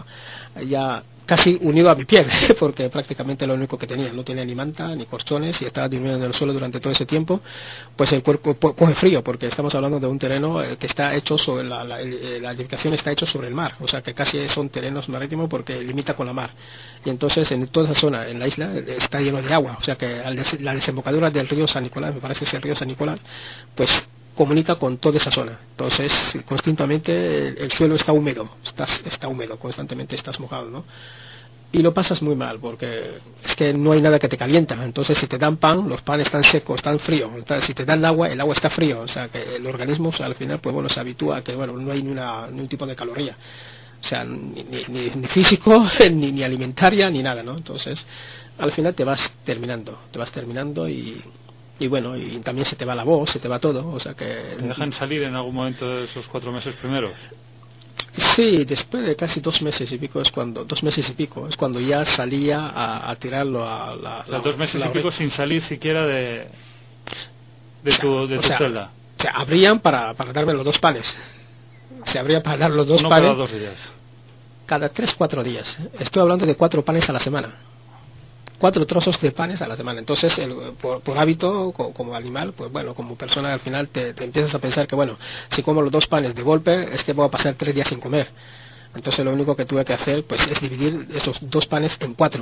Speaker 8: ya casi unido a mi piel, porque prácticamente lo único que tenía, no tenía ni manta, ni colchones, y estaba durmiendo en el suelo durante todo ese tiempo, pues el cuerpo coge frío, porque estamos hablando de un terreno que está hecho sobre, la, la, la edificación está hecho sobre el mar, o sea que casi son terrenos marítimos porque limita con la mar, y entonces en toda esa zona, en la isla, está lleno de agua, o sea que al des, la desembocadura del río San Nicolás, me parece que es el río San Nicolás, pues comunica con toda esa zona, entonces constantemente el, el suelo está húmedo, estás, está húmedo, constantemente estás mojado, ¿no? Y lo pasas muy mal porque es que no hay nada que te calienta, entonces si te dan pan, los panes están secos, están fríos, entonces, si te dan agua, el agua está frío, o sea que el organismo, o sea, al final pues bueno, se habitúa a que bueno, no hay ni, una, ni un tipo de caloría, o sea, ni, ni, ni físico, ni, ni alimentaria, ni nada, ¿no? Entonces al final te vas terminando, te vas terminando y y bueno, y también se te va la voz, se te va todo, o sea que...
Speaker 1: ¿Te dejan salir en algún momento de esos cuatro meses primeros?
Speaker 8: Sí, después de casi dos meses y pico es cuando, dos meses y pico, es cuando ya salía a, a tirarlo a la...
Speaker 1: O sea, dos meses la, y pico sin salir siquiera de, de
Speaker 8: o sea,
Speaker 1: tu, de tu
Speaker 8: sea,
Speaker 1: celda.
Speaker 8: O sea, abrían para, para darme los dos panes, se abrían para dar los dos
Speaker 1: Uno
Speaker 8: panes...
Speaker 1: cada dos días.
Speaker 8: Cada tres, cuatro días, estoy hablando de cuatro panes a la semana. Cuatro trozos de panes a la semana. Entonces, el, por, por hábito, como, como animal, pues bueno, como persona al final te, te empiezas a pensar que, bueno, si como los dos panes de golpe, es que voy a pasar tres días sin comer. Entonces, lo único que tuve que hacer, pues, es dividir esos dos panes en cuatro.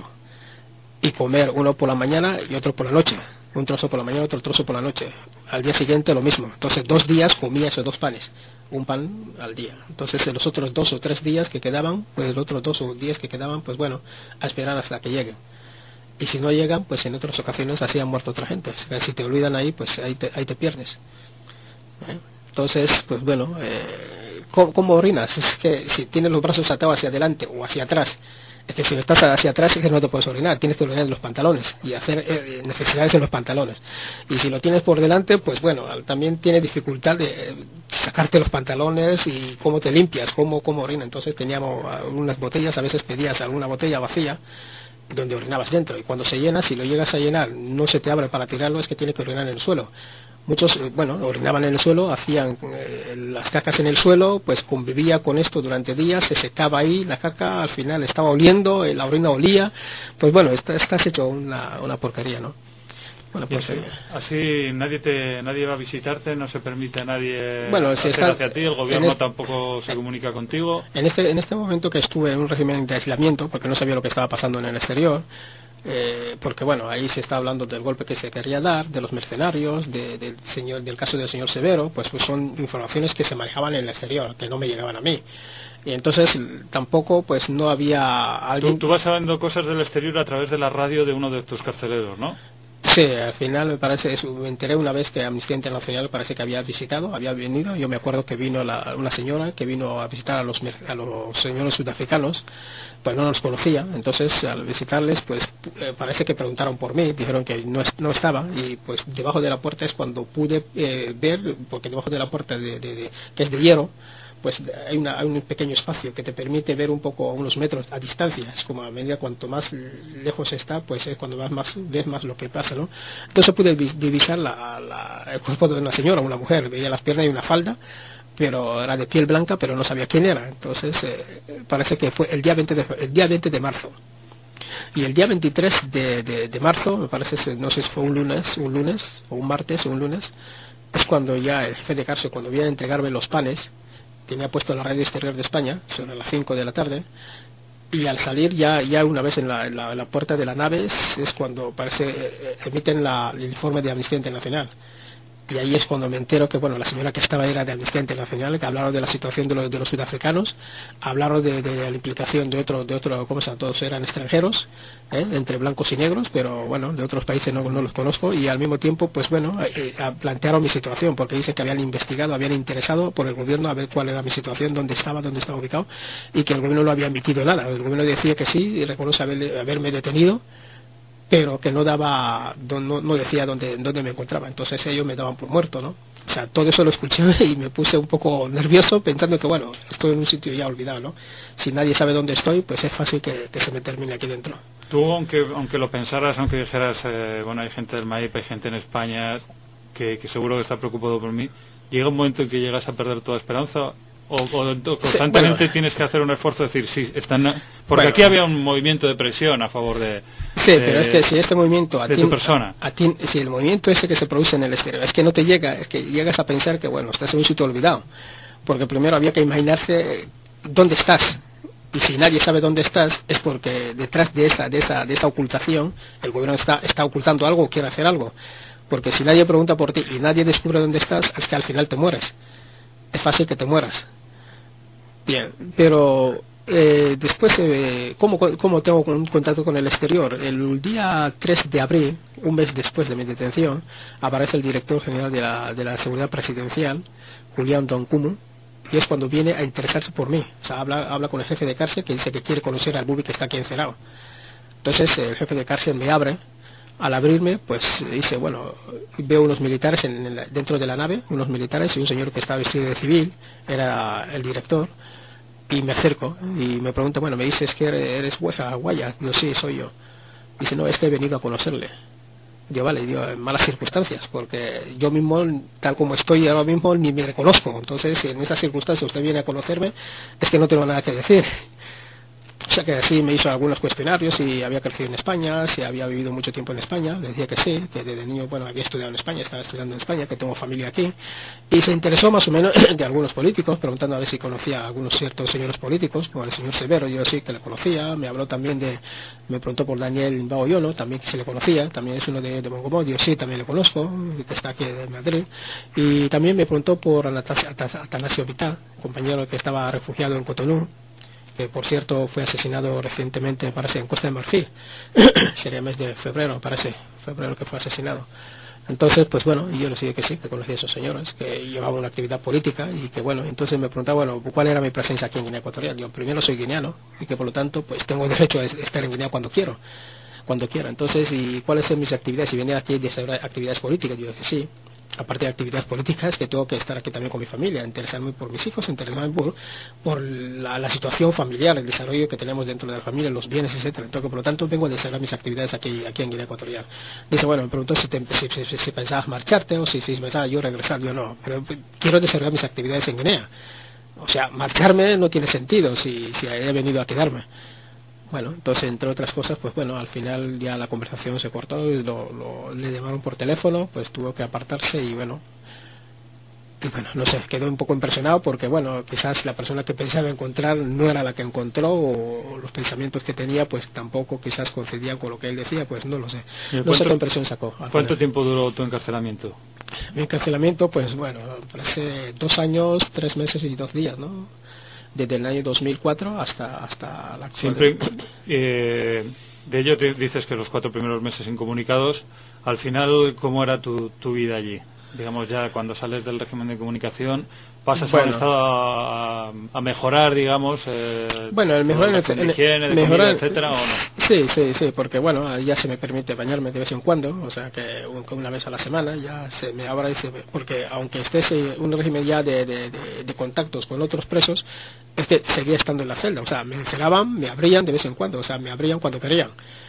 Speaker 8: Y comer uno por la mañana y otro por la noche. Un trozo por la mañana, otro trozo por la noche. Al día siguiente, lo mismo. Entonces, dos días comía esos dos panes. Un pan al día. Entonces, los otros dos o tres días que quedaban, pues, los otros dos o días que quedaban, pues bueno, a esperar hasta que lleguen. Y si no llegan, pues en otras ocasiones así han muerto otra gente. O sea, si te olvidan ahí, pues ahí te, ahí te pierdes. ¿Eh? Entonces, pues bueno, eh, ¿cómo, ¿cómo orinas? Es que si tienes los brazos atados hacia adelante o hacia atrás, es que si estás hacia atrás es que no te puedes orinar, tienes que orinar en los pantalones y hacer eh, necesidades en los pantalones. Y si lo tienes por delante, pues bueno, también tienes dificultad de eh, sacarte los pantalones y cómo te limpias, cómo, cómo orinas. Entonces teníamos unas botellas, a veces pedías alguna botella vacía, donde orinabas dentro, y cuando se llena, si lo llegas a llenar, no se te abre para tirarlo, es que tienes que orinar en el suelo, Muchos, eh, bueno, orinaban en el suelo, hacían eh, las cacas en el suelo, pues convivía con esto durante días, se secaba ahí la caca, al final estaba oliendo, eh, la orina olía, pues bueno, está, estás hecho una, una porquería, ¿no? Una porquería.
Speaker 1: Así, así nadie te, nadie va a visitarte, no se permite a nadie
Speaker 8: bueno, si
Speaker 1: hacer
Speaker 8: está,
Speaker 1: hacia ti, el gobierno
Speaker 8: este,
Speaker 1: tampoco se comunica contigo.
Speaker 8: En este, en este momento que estuve en un régimen de aislamiento, porque no sabía lo que estaba pasando en el exterior, Eh, porque bueno, ahí se está hablando del golpe que se quería dar, de los mercenarios, de, del señor, del caso del señor Severo, pues, pues son informaciones que se manejaban en el exterior, que no me llegaban a mí. Y entonces tampoco pues no había alguien...
Speaker 1: Tú, tú vas sabiendo cosas del exterior a través de la radio de uno de tus carceleros, ¿no?
Speaker 8: Sí, al final me parece, eso, me enteré una vez que Amnistía Internacional parece que había visitado, había venido, yo me acuerdo que vino la, una señora que vino a visitar a los, a los señores sudafricanos, pues no los conocía, entonces al visitarles pues eh, parece que preguntaron por mí, dijeron que no, no estaba, y pues debajo de la puerta es cuando pude eh, ver, porque debajo de la puerta de, de, de, que es de hierro, pues hay, una, hay un pequeño espacio que te permite ver un poco a unos metros a distancia. Es como a medida cuanto más lejos está, pues es cuando vas más, ves más lo que pasa, ¿no? Entonces pude divisar la, la, el cuerpo de una señora, una mujer, veía las piernas y una falda, pero era de piel blanca, pero no sabía quién era. Entonces eh, parece que fue el día veinte de, el día veinte de marzo. Y el día veintitrés de, de, de marzo, me parece, no sé si fue un lunes, un lunes, o un martes, o un lunes, es cuando ya el jefe de cárcel, cuando viene a entregarme los panes, tenía puesto la radio exterior de España sobre las cinco de la tarde, y al salir ya ya una vez en la, en la, en la puerta de la nave es, es cuando parece eh, emiten la, el informe de Amnistía Internacional, y ahí es cuando me entero que bueno, la señora que estaba era de Amnistía Internacional, que hablaron de la situación de los, de los sudafricanos, hablaron de, de la implicación de otro, de otro, ¿cómo se llama? Todos eran extranjeros, ¿eh? Entre blancos y negros, pero bueno, de otros países no, no los conozco, y al mismo tiempo, pues bueno, eh, plantearon mi situación, porque dicen que habían investigado, habían interesado por el gobierno a ver cuál era mi situación, dónde estaba, dónde estaba ubicado, y que el gobierno no había emitido nada. El gobierno decía que sí, y reconoce haber, haberme detenido, pero que no daba, no, no decía dónde, dónde me encontraba. Entonces ellos me daban por muerto, ¿no? O sea, todo eso lo escuché y me puse un poco nervioso pensando que, bueno, estoy en un sitio ya olvidado, ¿no? Si nadie sabe dónde estoy, pues es fácil que, que se me termine aquí dentro.
Speaker 1: Tú, aunque aunque lo pensaras, aunque dijeras, eh, bueno, hay gente del MAIP, hay gente en España que, que seguro que está preocupado por mí, llega un momento en que llegas a perder toda esperanza. O, o, o constantemente sí, bueno, tienes que hacer un esfuerzo de decir sí, están, porque bueno, aquí había un movimiento de presión a favor de
Speaker 8: sí,
Speaker 1: de,
Speaker 8: pero es que si este movimiento a
Speaker 1: de
Speaker 8: ti,
Speaker 1: tu persona
Speaker 8: a, a ti, si el movimiento ese que se produce en el exterior es que no te llega, es que llegas a pensar que bueno, estás en un sitio olvidado, porque primero había que imaginarse dónde estás, y si nadie sabe dónde estás es porque detrás de esa de esa de esa ocultación el gobierno está está ocultando algo o quiere hacer algo, porque si nadie pregunta por ti y nadie descubre dónde estás, es que al final te mueres, es fácil que te mueras. Bien, pero eh, después, eh, ¿cómo, ¿cómo tengo un contacto con el exterior? El día tres de abril, un mes después de mi detención, aparece el director general de la, de la Seguridad Presidencial, Julián Donkumu, y es cuando viene a interesarse por mí. O sea, habla, habla con el jefe de cárcel, que dice que quiere conocer al bubi que está aquí encerrado. Entonces el jefe de cárcel me abre. Al abrirme, pues dice, bueno, veo unos militares en, en la, dentro de la nave, unos militares y un señor que estaba vestido de civil, era el director, y me acerco y me pregunta, bueno, me dices que eres, eres Guaya, Guaya. Digo, sí, soy yo. Dice, no, es que he venido a conocerle. Digo, vale, digo, en malas circunstancias, porque yo mismo, tal como estoy ahora mismo, ni me reconozco. Entonces, si en esas circunstancias usted viene a conocerme, es que no tengo nada que decir. O sea que así me hizo algunos cuestionarios, si había crecido en España, si había vivido mucho tiempo en España. Le decía que sí, que desde niño, bueno, había estudiado en España, estaba estudiando en España, que tengo familia aquí. Y se interesó más o menos de algunos políticos, preguntando a ver si conocía a algunos ciertos señores políticos, como el señor Severo, yo sí que le conocía. Me habló también de, me preguntó por Daniel Baoyono, también que se le conocía, también es uno de, de Mongomo, yo sí, también le conozco, que está aquí de Madrid. Y también me preguntó por Atanasio Vitá, compañero que estaba refugiado en Cotonú, que por cierto fue asesinado recientemente, parece, en Costa de Marfil. Sería el mes de febrero, parece, febrero que fue asesinado. Entonces, pues bueno, y yo le dije que sí, que conocía a esos señores, que llevaban una actividad política, y que bueno, entonces me preguntaba, bueno, ¿cuál era mi presencia aquí en Guinea Ecuatorial? Yo primero soy guineano, y que por lo tanto, pues tengo derecho a estar en Guinea cuando quiero, cuando quiera. Entonces, ¿y cuáles son mis actividades? Si venía aquí a desarrollar actividades políticas, yo dije que sí. aparte de actividades políticas, que tengo que estar aquí también con mi familia, interesarme por mis hijos, interesarme por, por la, la situación familiar, el desarrollo que tenemos dentro de la familia, los bienes, etcétera. Entonces, por lo tanto, vengo a desarrollar mis actividades aquí, aquí en Guinea Ecuatorial. Dice, bueno, me preguntó si, te, si, si, si, si pensabas marcharte o si, si pensaba yo regresar. Yo no, pero quiero desarrollar mis actividades en Guinea. O sea, marcharme no tiene sentido si, si he venido a quedarme. Bueno, entonces, entre otras cosas, pues bueno, al final ya la conversación se cortó, y lo, lo, le llamaron por teléfono, pues tuvo que apartarse y bueno, y bueno, no sé, quedó un poco impresionado porque bueno, quizás la persona que pensaba encontrar no era la que encontró, o, o los pensamientos que tenía pues tampoco quizás coincidían con lo que él decía, pues no lo sé. No sé qué impresión sacó.
Speaker 1: ¿Cuánto tiempo duró tu encarcelamiento?
Speaker 8: Mi encarcelamiento, pues bueno, parece dos años, tres meses y dos días, ¿no? Desde el año dos mil cuatro hasta hasta la actual.
Speaker 1: Siempre eh, de ello te dices que los cuatro primeros meses incomunicados. Al final, ¿cómo era tu, tu vida allí? Digamos, ya cuando sales del régimen de comunicación, pasas bueno, a un estado a, a mejorar, digamos, eh,
Speaker 8: bueno, el mejorar en el,
Speaker 1: de higiene, de
Speaker 8: mejorar,
Speaker 1: comida, etcétera, ¿o no?
Speaker 8: Sí, sí, sí, porque bueno, ya se me permite bañarme de vez en cuando, o sea que una vez a la semana ya se me abra y se me, porque aunque esté un régimen ya de, de, de, de contactos con otros presos, es que seguía estando en la celda, o sea, me encerraban, me abrían de vez en cuando, o sea, me abrían cuando querían.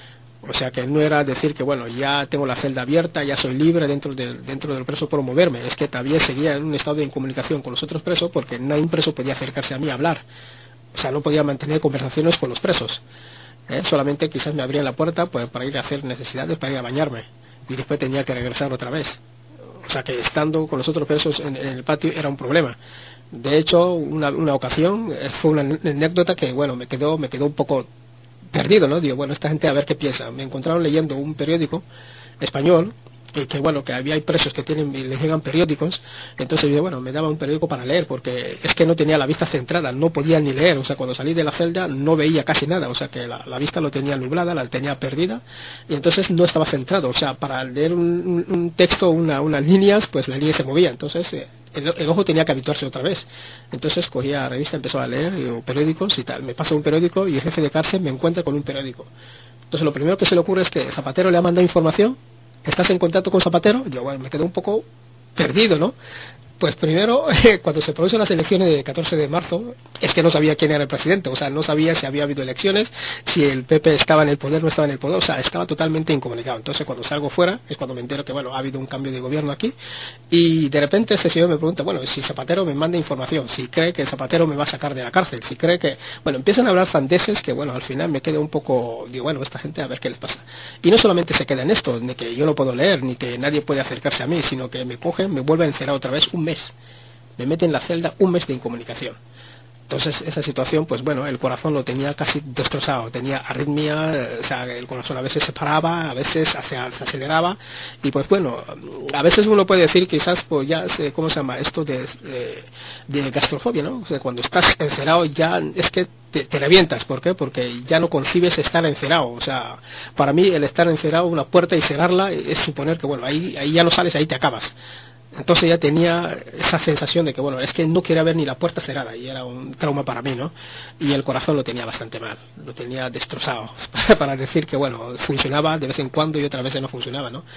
Speaker 8: O sea que no era decir que bueno, ya tengo la celda abierta, ya soy libre dentro del, dentro del preso, puedo moverme. Es que todavía seguía en un estado de incomunicación con los otros presos porque ningún preso podía acercarse a mí a hablar. O sea, no podía mantener conversaciones con los presos. ¿eh? Solamente quizás me abrían la puerta pues, para ir a hacer necesidades, para ir a bañarme. Y después tenía que regresar otra vez. O sea que estando con los otros presos en, en el patio era un problema. De hecho, una, una ocasión fue una anécdota que bueno, me quedó, me quedó un poco perdido, ¿no? Digo, bueno, esta gente a ver qué piensa. Me encontraron leyendo un periódico español, y que bueno, que había hay presos que tienen y les llegan periódicos, entonces yo, bueno, me daba un periódico para leer, porque es que no tenía la vista centrada, no podía ni leer, o sea, cuando salí de la celda no veía casi nada, o sea, que la, la vista lo tenía nublada, la tenía perdida, y entonces no estaba centrado, o sea, para leer un, un texto, una, unas líneas, pues la línea se movía, entonces eh, el, el ojo tenía que habituarse otra vez. Entonces cogía la revista, empezó a leer y, periódicos y tal, me pasa un periódico y el jefe de cárcel me encuentra con un periódico. Entonces lo primero que se le ocurre es que Zapatero le ha mandado información. ¿Estás en contacto con Zapatero? Yo, bueno, me quedé un poco perdido, ¿no? Pues primero, cuando se producen las elecciones del catorce de marzo, es que no sabía quién era el presidente, o sea, no sabía si había habido elecciones, si el P P estaba en el poder o no estaba en el poder, o sea, estaba totalmente incomunicado. Entonces, cuando salgo fuera, es cuando me entero que, bueno, ha habido un cambio de gobierno aquí, y de repente ese señor me pregunta, bueno, si Zapatero me manda información, si cree que Zapatero me va a sacar de la cárcel, si cree que... Bueno, empiezan a hablar sandeces que, bueno, al final me quedo un poco... Digo, bueno, esta gente a ver qué les pasa. Y no solamente se queda en esto, ni que yo no puedo leer, ni que nadie puede acercarse a mí, sino que me cogen, me vuelven a encerrar otra vez un mes. Me meten en la celda un mes de incomunicación. Entonces esa situación, pues bueno, el corazón lo tenía casi destrozado, tenía arritmia, o sea, el corazón a veces se paraba, a veces se aceleraba, y pues bueno, a veces uno puede decir quizás, pues ya, ¿cómo se llama? Esto de, de, de gastrofobia, ¿no? O sea, cuando estás encerrado ya es que te, te revientas, ¿por qué? Porque ya no concibes estar encerrado, o sea, para mí el estar encerrado, una puerta y cerrarla, es suponer que bueno, ahí, ahí ya no sales, ahí te acabas. Entonces ya tenía esa sensación de que, bueno, es que no quería ver ni la puerta cerrada, y era un trauma para mí, ¿no? Y el corazón lo tenía bastante mal, lo tenía destrozado, para decir que, bueno, funcionaba de vez en cuando y otras veces no funcionaba, ¿no?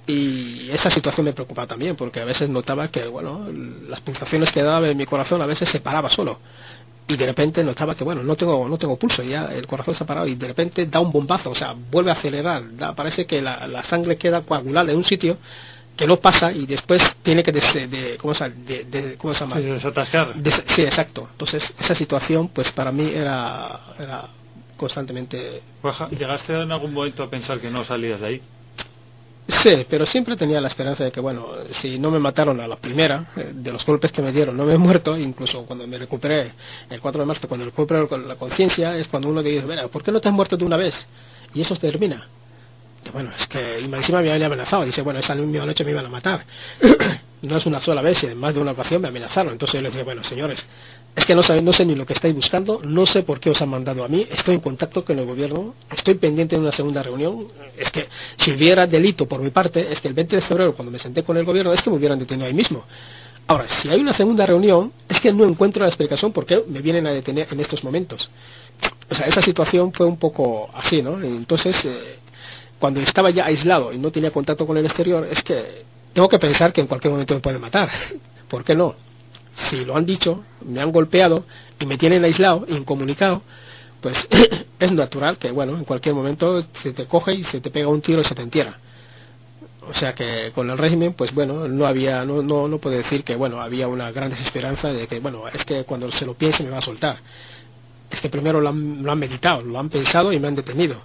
Speaker 8: Y esa situación me preocupaba también, porque a veces notaba que, bueno, las pulsaciones que daba en mi corazón a veces se paraba solo. Y de repente notaba que, bueno, no tengo no tengo pulso, ya el corazón se ha parado, y de repente da un bombazo, o sea, vuelve a acelerar, da, parece que la, la sangre queda coagulada en un sitio que no pasa, y después tiene que des, de, ¿cómo se, de, de, ¿cómo se llama?
Speaker 1: Sí, desatascar.
Speaker 8: Des, sí, exacto. Entonces esa situación pues para mí era, era constantemente...
Speaker 1: ¿Llegaste en algún momento a pensar que no salías de ahí?
Speaker 8: Sí, pero siempre tenía la esperanza de que, bueno, si no me mataron a la primera, de los golpes que me dieron, no me he muerto, incluso cuando me recuperé el cuatro de marzo, cuando recuperé la conciencia, es cuando uno dice, bueno, ¿por qué no te has muerto de una vez? Y eso se termina. Bueno, es que encima me habían amenazado, dice, bueno, esa misma noche me iban a matar. No es una sola vez, y en más de una ocasión me amenazaron. Entonces yo les dije, bueno, señores, es que no sé, no sé ni lo que estáis buscando, no sé por qué os han mandado a mí, estoy en contacto con el gobierno, estoy pendiente de una segunda reunión. Es que si hubiera delito por mi parte, es que el veinte de febrero, cuando me senté con el gobierno, es que me hubieran detenido ahí mismo. Ahora, si hay una segunda reunión, es que no encuentro la explicación por qué me vienen a detener en estos momentos. O sea, esa situación fue un poco así, ¿no? Entonces... Eh, cuando estaba ya aislado y no tenía contacto con el exterior, es que tengo que pensar que en cualquier momento me pueden matar. ¿Por qué no? Si lo han dicho, me han golpeado y me tienen aislado, incomunicado, pues es natural que, bueno, en cualquier momento se te coge y se te pega un tiro y se te entierra. O sea que con el régimen, pues bueno, no había, no, no, no puedo decir que, bueno, había una gran desesperanza de que, bueno, es que cuando se lo piense me va a soltar. Es que primero lo han, lo han meditado, lo han pensado y me han detenido.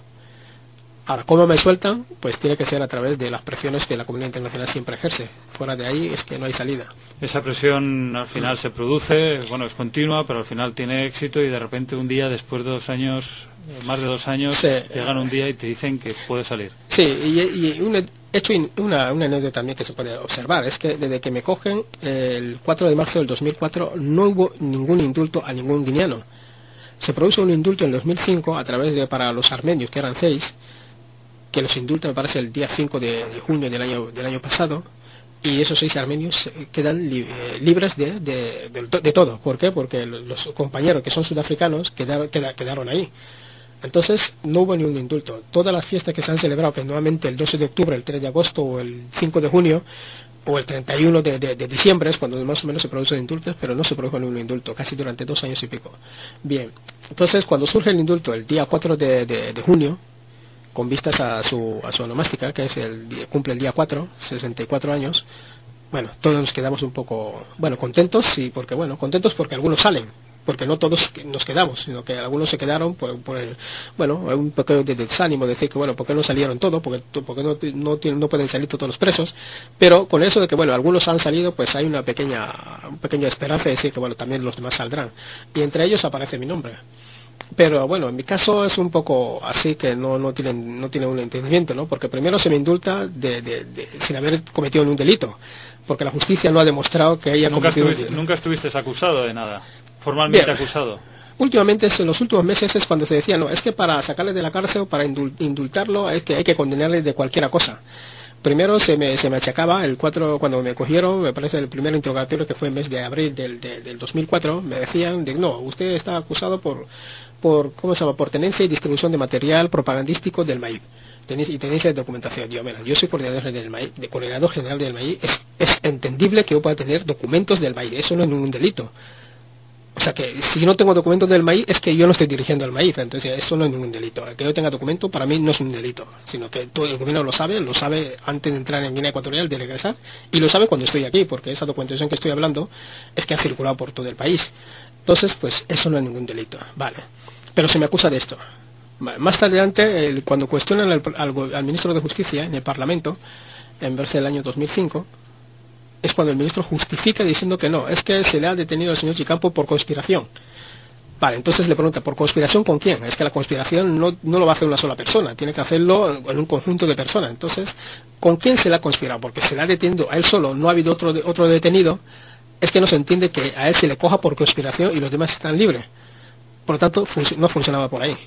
Speaker 8: Ahora, ¿cómo me sueltan? Pues tiene que ser a través de las presiones que la comunidad internacional siempre ejerce. Fuera de ahí es que no hay salida.
Speaker 1: Esa presión al final se produce, bueno, es continua, pero al final tiene éxito y de repente un día, después de dos años, más de dos años, sí, llegan un día y te dicen que puede salir.
Speaker 8: Sí, y, y un hecho, una, una anécdota también que se puede observar, es que desde que me cogen el cuatro de marzo del dos mil cuatro no hubo ningún indulto a ningún guineano. Se produjo un indulto en el dos mil cinco a través de, para los armenios, que eran seis, que los indulta me parece el día cinco de, de junio del año del año pasado, y esos seis armenios quedan li, eh, libres de, de, de, de todo. ¿Por qué? Porque los compañeros que son sudafricanos quedaron, quedaron ahí. Entonces no hubo ni un indulto. Todas las fiestas que se han celebrado, que nuevamente el doce de octubre, el tres de agosto o el cinco de junio o el treinta y uno de, de, de diciembre es cuando más o menos se producen indultos, pero no se produjo ningún indulto, casi durante dos años y pico. Bien, entonces cuando surge el indulto el día cuatro de, de, de junio, con vistas a su, a su onomástica, que es el cumple el día cuatro, sesenta y cuatro años, bueno, todos nos quedamos un poco, bueno, contentos, sí, porque bueno, contentos porque algunos salen, porque no todos nos quedamos, sino que algunos se quedaron por, por el, bueno, un poco de desánimo, decir que bueno, ¿por qué no salieron todos? Porque, porque no, no, tienen, no pueden salir todos los presos, pero con eso de que bueno, algunos han salido, pues hay una pequeña, una pequeña esperanza de decir que bueno, también los demás saldrán, y entre ellos aparece mi nombre. Pero bueno, en mi caso es un poco así, que no no tienen no tienen un entendimiento, ¿no? Porque primero se me indulta de, de, de, sin haber cometido ningún delito, porque la justicia no ha demostrado que haya
Speaker 1: ¿Nunca
Speaker 8: cometido
Speaker 1: estuviste,
Speaker 8: un
Speaker 1: nunca estuviste acusado de nada, formalmente
Speaker 8: Bien.
Speaker 1: acusado?
Speaker 8: Últimamente, en los últimos meses es cuando se decía, no, es que para sacarle de la cárcel o para indultarlo es que hay que condenarle de cualquier cosa. Primero se me, se me achacaba el cuatro, cuando me cogieron, me parece el primer interrogatorio que fue en mes de abril del, de, del dos mil cuatro, me decían, de, no, usted está acusado por, por, ¿cómo se llama?, por tenencia y distribución de material propagandístico del M A I I y tenencia de documentación. Digo, mira, yo soy coordinador general del M A I I, de coordinador general del M A I I, es, es entendible que yo pueda tener documentos del M A I I, eso no es ningún delito. O sea que si yo no tengo documentos del M A I I es que yo no estoy dirigiendo al M A I I, entonces eso no es ningún delito. El que yo tenga documento para mí no es un delito, sino que todo el gobierno lo sabe, lo sabe antes de entrar en Guinea Ecuatorial, de regresar, y lo sabe cuando estoy aquí, porque esa documentación que estoy hablando es que ha circulado por todo el país. Entonces, pues eso no es ningún delito, vale. Pero se me acusa de esto. Vale. Más tarde, el, cuando cuestionan al, al, al ministro de Justicia en el Parlamento, en verse el año dos mil cinco, es cuando el ministro justifica diciendo que no, es que se le ha detenido al señor Chicampo por conspiración. Vale, entonces le pregunta, ¿por conspiración con quién? Es que la conspiración no, no lo va a hacer una sola persona, tiene que hacerlo en un conjunto de personas. Entonces, ¿con quién se le ha conspirado? Porque se le ha detenido a él solo, no ha habido otro, de, otro detenido, es que no se entiende que a él se le coja por conspiración y los demás están libres. Por lo tanto, func- no funcionaba por ahí.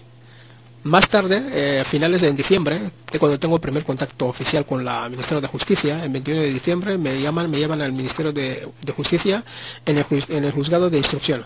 Speaker 8: Más tarde, eh, a finales de diciembre, de cuando tengo el primer contacto oficial con la Ministerio de Justicia, el veintiuno de diciembre me llaman, me llaman al Ministerio de, de Justicia en el, en el juzgado de instrucción.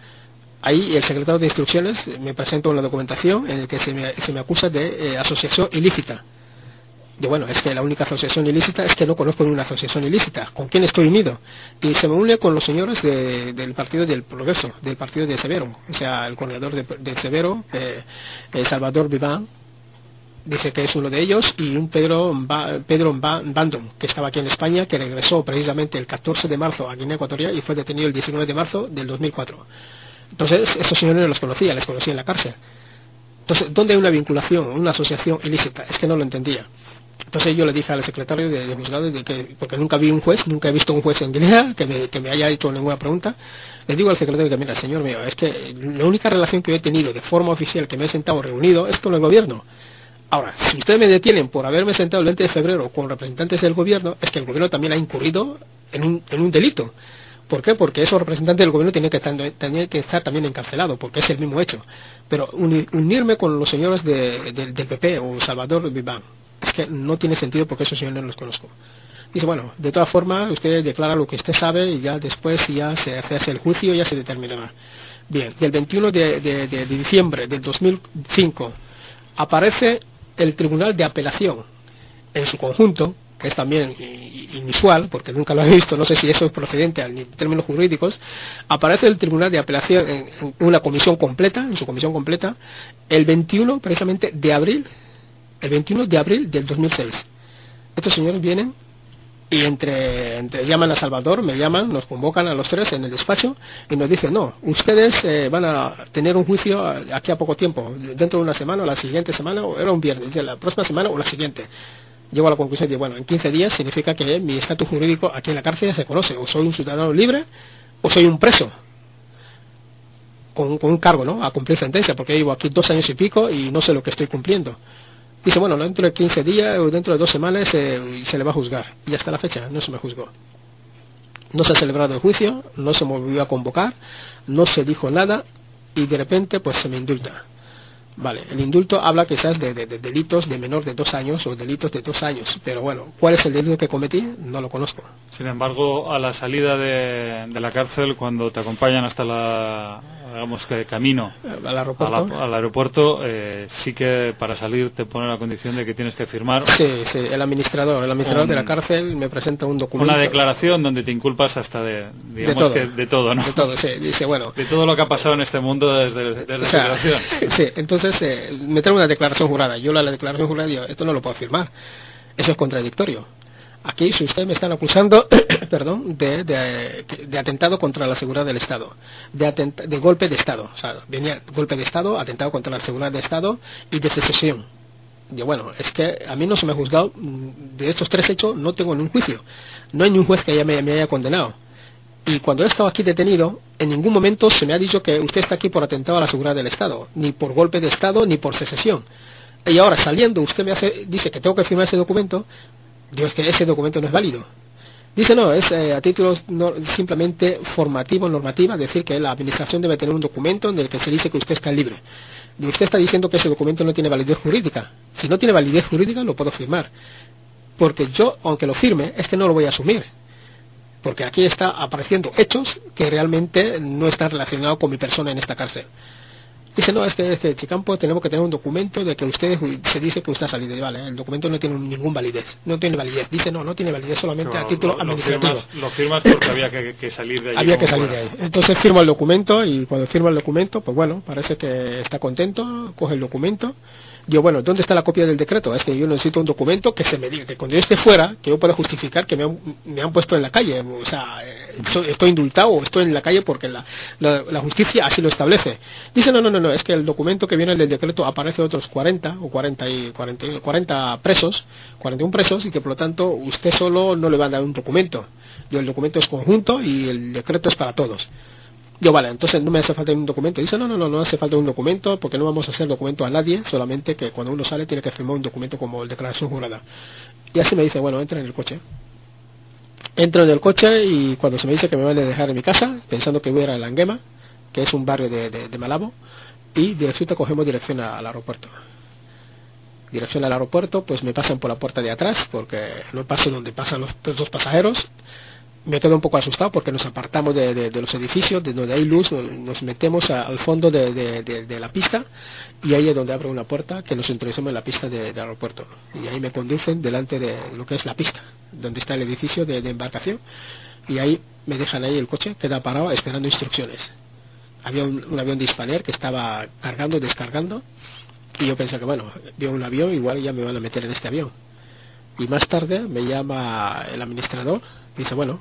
Speaker 8: Ahí el secretario de Instrucciones me presenta una documentación en la que se me, se me acusa de eh, asociación ilícita. Y bueno, es que la única asociación ilícita es que no conozco ninguna asociación ilícita. ¿Con quién estoy unido? Y se me une con los señores de, del Partido del Progreso, del Partido de Severo. O sea, el coordinador de, de Severo, eh, eh, Salvador Viván, dice que es uno de ellos, y un Pedro, Mba, Pedro Mba, Bandon, que estaba aquí en España, que regresó precisamente el catorce de marzo a Guinea Ecuatorial y fue detenido el diecinueve de marzo del dos mil cuatro. Entonces, estos señores los conocía, les conocía en la cárcel. Entonces, ¿dónde hay una vinculación, una asociación ilícita? Es que no lo entendía. Entonces yo le dije al secretario de, de juzgado, de que, porque nunca vi un juez, nunca he visto un juez en Guinea que me, que me haya hecho ninguna pregunta, le digo al secretario que, mira, señor mío, es que la única relación que yo he tenido de forma oficial que me he sentado reunido es con el gobierno. Ahora, si ustedes me detienen por haberme sentado el veinte de febrero con representantes del gobierno, es que el gobierno también ha incurrido en un, en un delito. ¿Por qué? Porque esos representantes del gobierno tienen que estar, tienen que estar también encarcelados, porque es el mismo hecho. Pero uni, unirme con los señores de, de, del P P o Salvador Viván, es que no tiene sentido porque esos señores no los conozco. Dice, bueno, de todas formas, usted declara lo que usted sabe y ya después ya se hace el juicio y ya se determinará. Bien, del veintiuno de, de, de, de diciembre del dos mil cinco aparece el Tribunal de Apelación en su conjunto que es también inusual, porque nunca lo he visto, no sé si eso es procedente en términos jurídicos, aparece el Tribunal de Apelación en, en una comisión completa, en su comisión completa, el veintiuno precisamente de abril, el veintiuno de abril del dos mil seis. Estos señores vienen y entre, entre llaman a Salvador, me llaman, nos convocan a los tres en el despacho y nos dicen, no, ustedes eh, van a tener un juicio aquí a poco tiempo, dentro de una semana o la siguiente semana, o era un viernes, de la próxima semana o la siguiente. Llego a la conclusión de, bueno, en quince días significa que mi estatus jurídico aquí en la cárcel ya se conoce, o soy un ciudadano libre o soy un preso con, con un cargo, ¿no?, a cumplir sentencia, porque llevo aquí dos años y pico y no sé lo que estoy cumpliendo. Dice, bueno, dentro de quince días o dentro de dos semanas eh, se le va a juzgar. Y hasta la fecha no se me juzgó. No se ha celebrado el juicio, no se me volvió a convocar, no se dijo nada y de repente pues se me indulta. Vale, el indulto habla quizás de, de, de delitos de menor de dos años o delitos de dos años, pero bueno, ¿cuál es el delito que cometí? No lo conozco.
Speaker 1: Sin embargo, a la salida de, de la cárcel, cuando te acompañan hasta la, digamos que camino
Speaker 8: al aeropuerto,
Speaker 1: a la, al aeropuerto eh, sí que para salir te pone la condición de que tienes que firmar.
Speaker 8: Sí, sí, el administrador, el administrador
Speaker 1: un,
Speaker 8: de la cárcel me presenta un documento.
Speaker 1: Una declaración donde te inculpas hasta de, digamos
Speaker 8: de todo,
Speaker 1: que de todo, ¿no?
Speaker 8: De todo, sí, dice, bueno.
Speaker 1: De todo lo que ha pasado en este mundo desde, desde
Speaker 8: o sea,
Speaker 1: la creación.
Speaker 8: Sí, entonces eh, me trae una declaración jurada. Yo la, la declaración jurada digo, esto no lo puedo firmar. Eso es contradictorio. Aquí, si ustedes me están acusando, perdón, de, de, de atentado contra la seguridad del Estado, de, atent de golpe de Estado, o sea, venía golpe de Estado, atentado contra la seguridad del Estado y de secesión. Y bueno, es que a mí no se me ha juzgado, de estos tres hechos no tengo ni un juicio, no hay ni un juez que ya me, me haya condenado. Y cuando he estado aquí detenido, en ningún momento se me ha dicho que usted está aquí por atentado a la seguridad del Estado, ni por golpe de Estado, ni por secesión. Y ahora, saliendo, usted me hace, dice que tengo que firmar ese documento. Digo, es que ese documento no es válido. Dice, no, es eh, a título no, simplemente formativo, normativa, decir que la administración debe tener un documento en el que se dice que usted está libre. Y usted está diciendo que ese documento no tiene validez jurídica. Si no tiene validez jurídica, lo puedo firmar. Porque yo, aunque lo firme, es que no lo voy a asumir. Porque aquí está apareciendo hechos que realmente no están relacionados con mi persona en esta cárcel. Dice, no, es que, es que Chicampo tenemos que tener un documento de que usted se dice que usted ha salido. Y vale, el documento no tiene ningún validez, no tiene validez. Dice, no, no tiene validez solamente
Speaker 1: Pero
Speaker 8: a título
Speaker 1: lo,
Speaker 8: administrativo.
Speaker 1: Lo firmas, lo firmas porque había que, que salir de ahí.
Speaker 8: Había que salir fuera. de ahí. Entonces firmo el documento y cuando firmo el documento, pues bueno, parece que está contento, coge el documento. Yo, bueno, ¿dónde está la copia del decreto? Es que yo necesito un documento que se me diga, que cuando yo esté fuera, que yo pueda justificar que me han, me han puesto en la calle. O sea, estoy indultado o estoy en la calle porque la, la, la justicia así lo establece. Dice, no, no, no, no, es que el documento que viene en el decreto aparece otros cuarenta o cuarenta, y, cuarenta, cuarenta presos, cuarenta y uno presos, y que por lo tanto usted solo no le va a dar un documento. Yo, el documento es conjunto y el decreto es para todos. Yo, vale, entonces no me hace falta un documento. Dice, no, no, no, no hace falta un documento porque no vamos a hacer documento a nadie, solamente que cuando uno sale tiene que firmar un documento como el declaración jurada. Y así me dice, bueno, entra en el coche. Entro en el coche y cuando se me dice que me van a dejar en mi casa, pensando que voy a ir a Languema, que es un barrio de, de, de Malabo, y de resulta cogemos dirección a, al aeropuerto. Dirección al aeropuerto, pues me pasan por la puerta de atrás, porque no paso donde pasan los, los dos pasajeros. Me quedo un poco asustado porque nos apartamos de, de, de los edificios, de donde hay luz, nos metemos a, al fondo de, de, de, de la pista y ahí es donde abre una puerta que nos introducimos en la pista de, del aeropuerto. Y ahí me conducen delante de lo que es la pista, donde está el edificio de, de embarcación, y ahí me dejan ahí el coche, queda parado esperando instrucciones. Había un, un avión de Spanair que estaba cargando, descargando, y yo pensé que bueno, veo un avión, igual ya me van a meter en este avión. Y más tarde me llama el administrador, dice, bueno,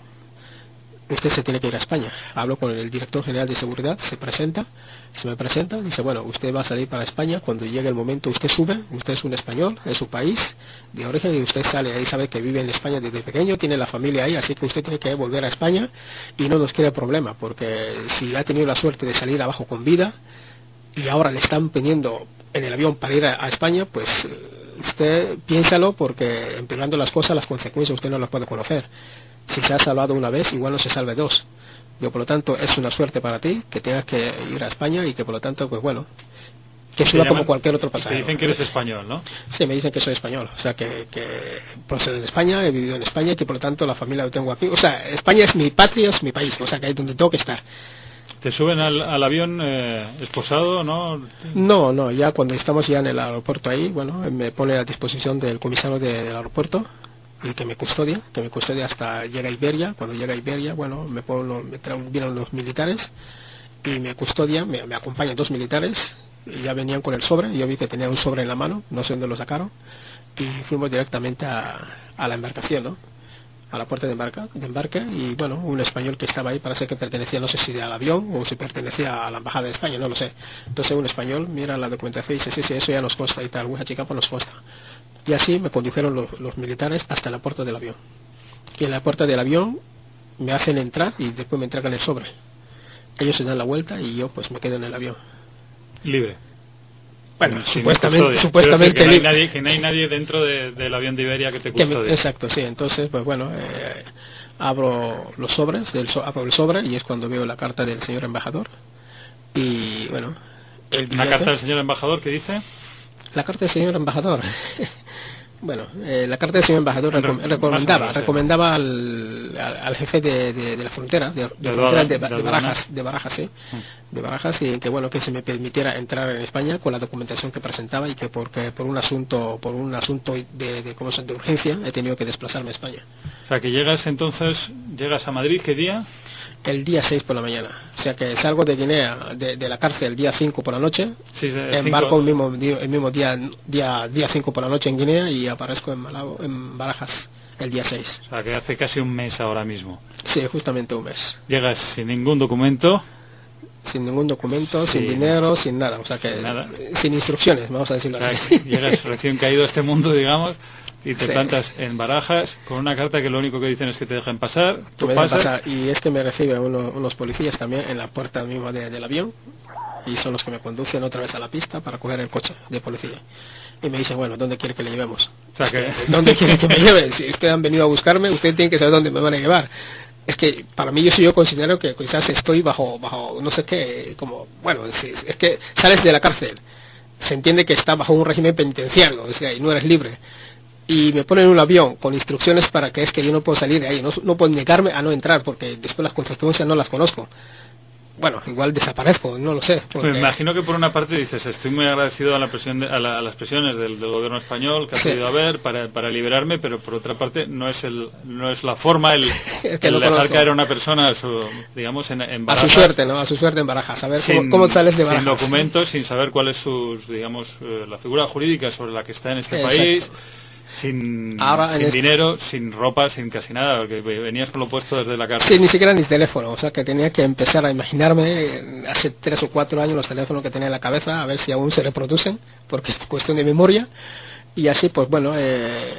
Speaker 8: usted se tiene que ir a España. Hablo con el director general de seguridad, se presenta, se me presenta, dice, bueno, usted va a salir para España, cuando llegue el momento usted sube, usted es un español, es su país de origen y usted sale ahí, sabe que vive en España desde pequeño, tiene la familia ahí, así que usted tiene que volver a España y no nos quiere problema, porque si ha tenido la suerte de salir abajo con vida y ahora le están poniendo en el avión para ir a, a España, pues usted piénsalo, porque empeorando las cosas, las consecuencias usted no las puede conocer. Si se ha salvado una vez, igual no se salve dos. Yo, por lo tanto, es una suerte para ti que tengas que ir a España y que, por lo tanto, pues bueno, que suba como cualquier otro pasajero.
Speaker 1: Te dicen que eres español, ¿no?
Speaker 8: Sí, me dicen que soy español. O sea, que, que procedo de España, he vivido en España y que, por lo tanto, la familia la tengo aquí. O sea, España es mi patria, es mi país. O sea, que es donde tengo que estar.
Speaker 1: ¿Te suben al, al avión eh, esposado, no?
Speaker 8: No, no, ya cuando estamos ya en el aeropuerto ahí, bueno, me pone a disposición del comisario de, del aeropuerto y que me custodia, que me custodia hasta llega a Iberia. Cuando llega a Iberia, bueno, me, pongo, me traen, vienen los militares y me custodian, me, me acompañan dos militares y ya venían con el sobre. Yo vi que tenía un sobre en la mano, no sé dónde lo sacaron, y fuimos directamente a, a la embarcación, ¿no? A la puerta de, embarca, de embarque, y bueno, un español que estaba ahí parece que pertenecía, no sé si al avión o si pertenecía a la embajada de España, no lo sé. Entonces un español mira la documentación y dice, sí, sí, eso ya nos consta y tal, Huacha Chica, pues nos consta. Y así me condujeron los, los militares hasta la puerta del avión. Y en la puerta del avión me hacen entrar y después me entregan el sobre. Ellos se dan la vuelta y yo pues me quedo en el avión.
Speaker 1: Libre.
Speaker 8: Bueno,
Speaker 1: Sin
Speaker 8: supuestamente,
Speaker 1: custodia.
Speaker 8: supuestamente
Speaker 1: que no, hay nadie, que no hay nadie dentro de, del avión de Iberia que te custodie.
Speaker 8: Que me, exacto, sí. Entonces, pues bueno, eh, abro los sobres, del so, abro el sobre y es cuando veo la carta del señor embajador. Y bueno, el billete,
Speaker 1: ¿una carta del señor embajador que dice?
Speaker 8: La carta del señor embajador. Bueno, eh, la carta del señor embajador recom recomendaba, menos, recomendaba al, al, al jefe de, de, de la frontera, de, de, de, frontera de, de, de Barajas, de Barajas, sí, de Barajas, y que bueno que se me permitiera entrar en España con la documentación que presentaba y que porque por un asunto, por un asunto de, de, ¿cómo se, de urgencia he tenido que desplazarme a España.
Speaker 1: O sea que llegas entonces, llegas a Madrid, ¿qué día?
Speaker 8: El día seis por la mañana. O sea que salgo de Guinea, de, de la cárcel el día cinco por la noche, sí, el embarco el mismo, el mismo día, día, día cinco por la noche en Guinea y aparezco en, Malabo, en Barajas el día seis.
Speaker 1: O sea que hace casi un mes ahora mismo.
Speaker 8: Sí, justamente un mes.
Speaker 1: Llegas sin ningún documento.
Speaker 8: Sin ningún documento, sí, sin dinero, sin nada. O sea que
Speaker 1: sin, nada.
Speaker 8: sin instrucciones, vamos a decirlo
Speaker 1: o sea,
Speaker 8: así.
Speaker 1: Llegas recién caído a este mundo, digamos. Y te
Speaker 8: sí.
Speaker 1: plantas en Barajas con una carta que lo único que dicen es que te dejen pasar.
Speaker 8: Tú me dejan pasar y es que me reciben uno, unos policías también en la puerta misma de, del avión y son los que me conducen otra vez a la pista para coger el coche de policía. Y me dicen, bueno, ¿dónde quiere que le llevemos?
Speaker 1: O sea, que...
Speaker 8: ¿Dónde quiere que me lleven? Si ustedes han venido a buscarme, ustedes tienen que saber dónde me van a llevar. Es que para mí yo sí yo considero que quizás estoy bajo, bajo no sé qué, como, bueno, es, es que sales de la cárcel, se entiende que está bajo un régimen penitenciario, o sea, y no eres libre. Y me ponen en un avión con instrucciones para que es que yo no puedo salir de ahí, no, no puedo negarme a no entrar porque después las consecuencias no las conozco. Bueno, igual desaparezco, no lo sé. Porque...
Speaker 1: Me imagino que por una parte dices, estoy muy agradecido a, la presión de, a, la, a las presiones del, del gobierno español que ha
Speaker 8: sí.
Speaker 1: podido haber para, para liberarme, pero por otra parte no es el no es la forma el,
Speaker 8: es que
Speaker 1: el
Speaker 8: no
Speaker 1: dejar
Speaker 8: conozco.
Speaker 1: caer a una persona, su, digamos, en, en Barajas.
Speaker 8: A su suerte, ¿no? A su suerte en Barajas. A ver
Speaker 1: sin,
Speaker 8: cómo, cómo sales de Barajas.
Speaker 1: Sin documentos, sin saber cuál es su, digamos, eh, la figura jurídica sobre la que está en este
Speaker 8: Exacto.
Speaker 1: país. Sin,
Speaker 8: Ahora,
Speaker 1: sin
Speaker 8: este...
Speaker 1: dinero, sin ropa, sin casi nada, porque venías con lo puesto desde la cárcel.
Speaker 8: Sí, ni siquiera ni teléfono, o sea que tenía que empezar a imaginarme hace tres o cuatro años los teléfonos que tenía en la cabeza, a ver si aún se reproducen, porque es cuestión de memoria, y así pues bueno, eh,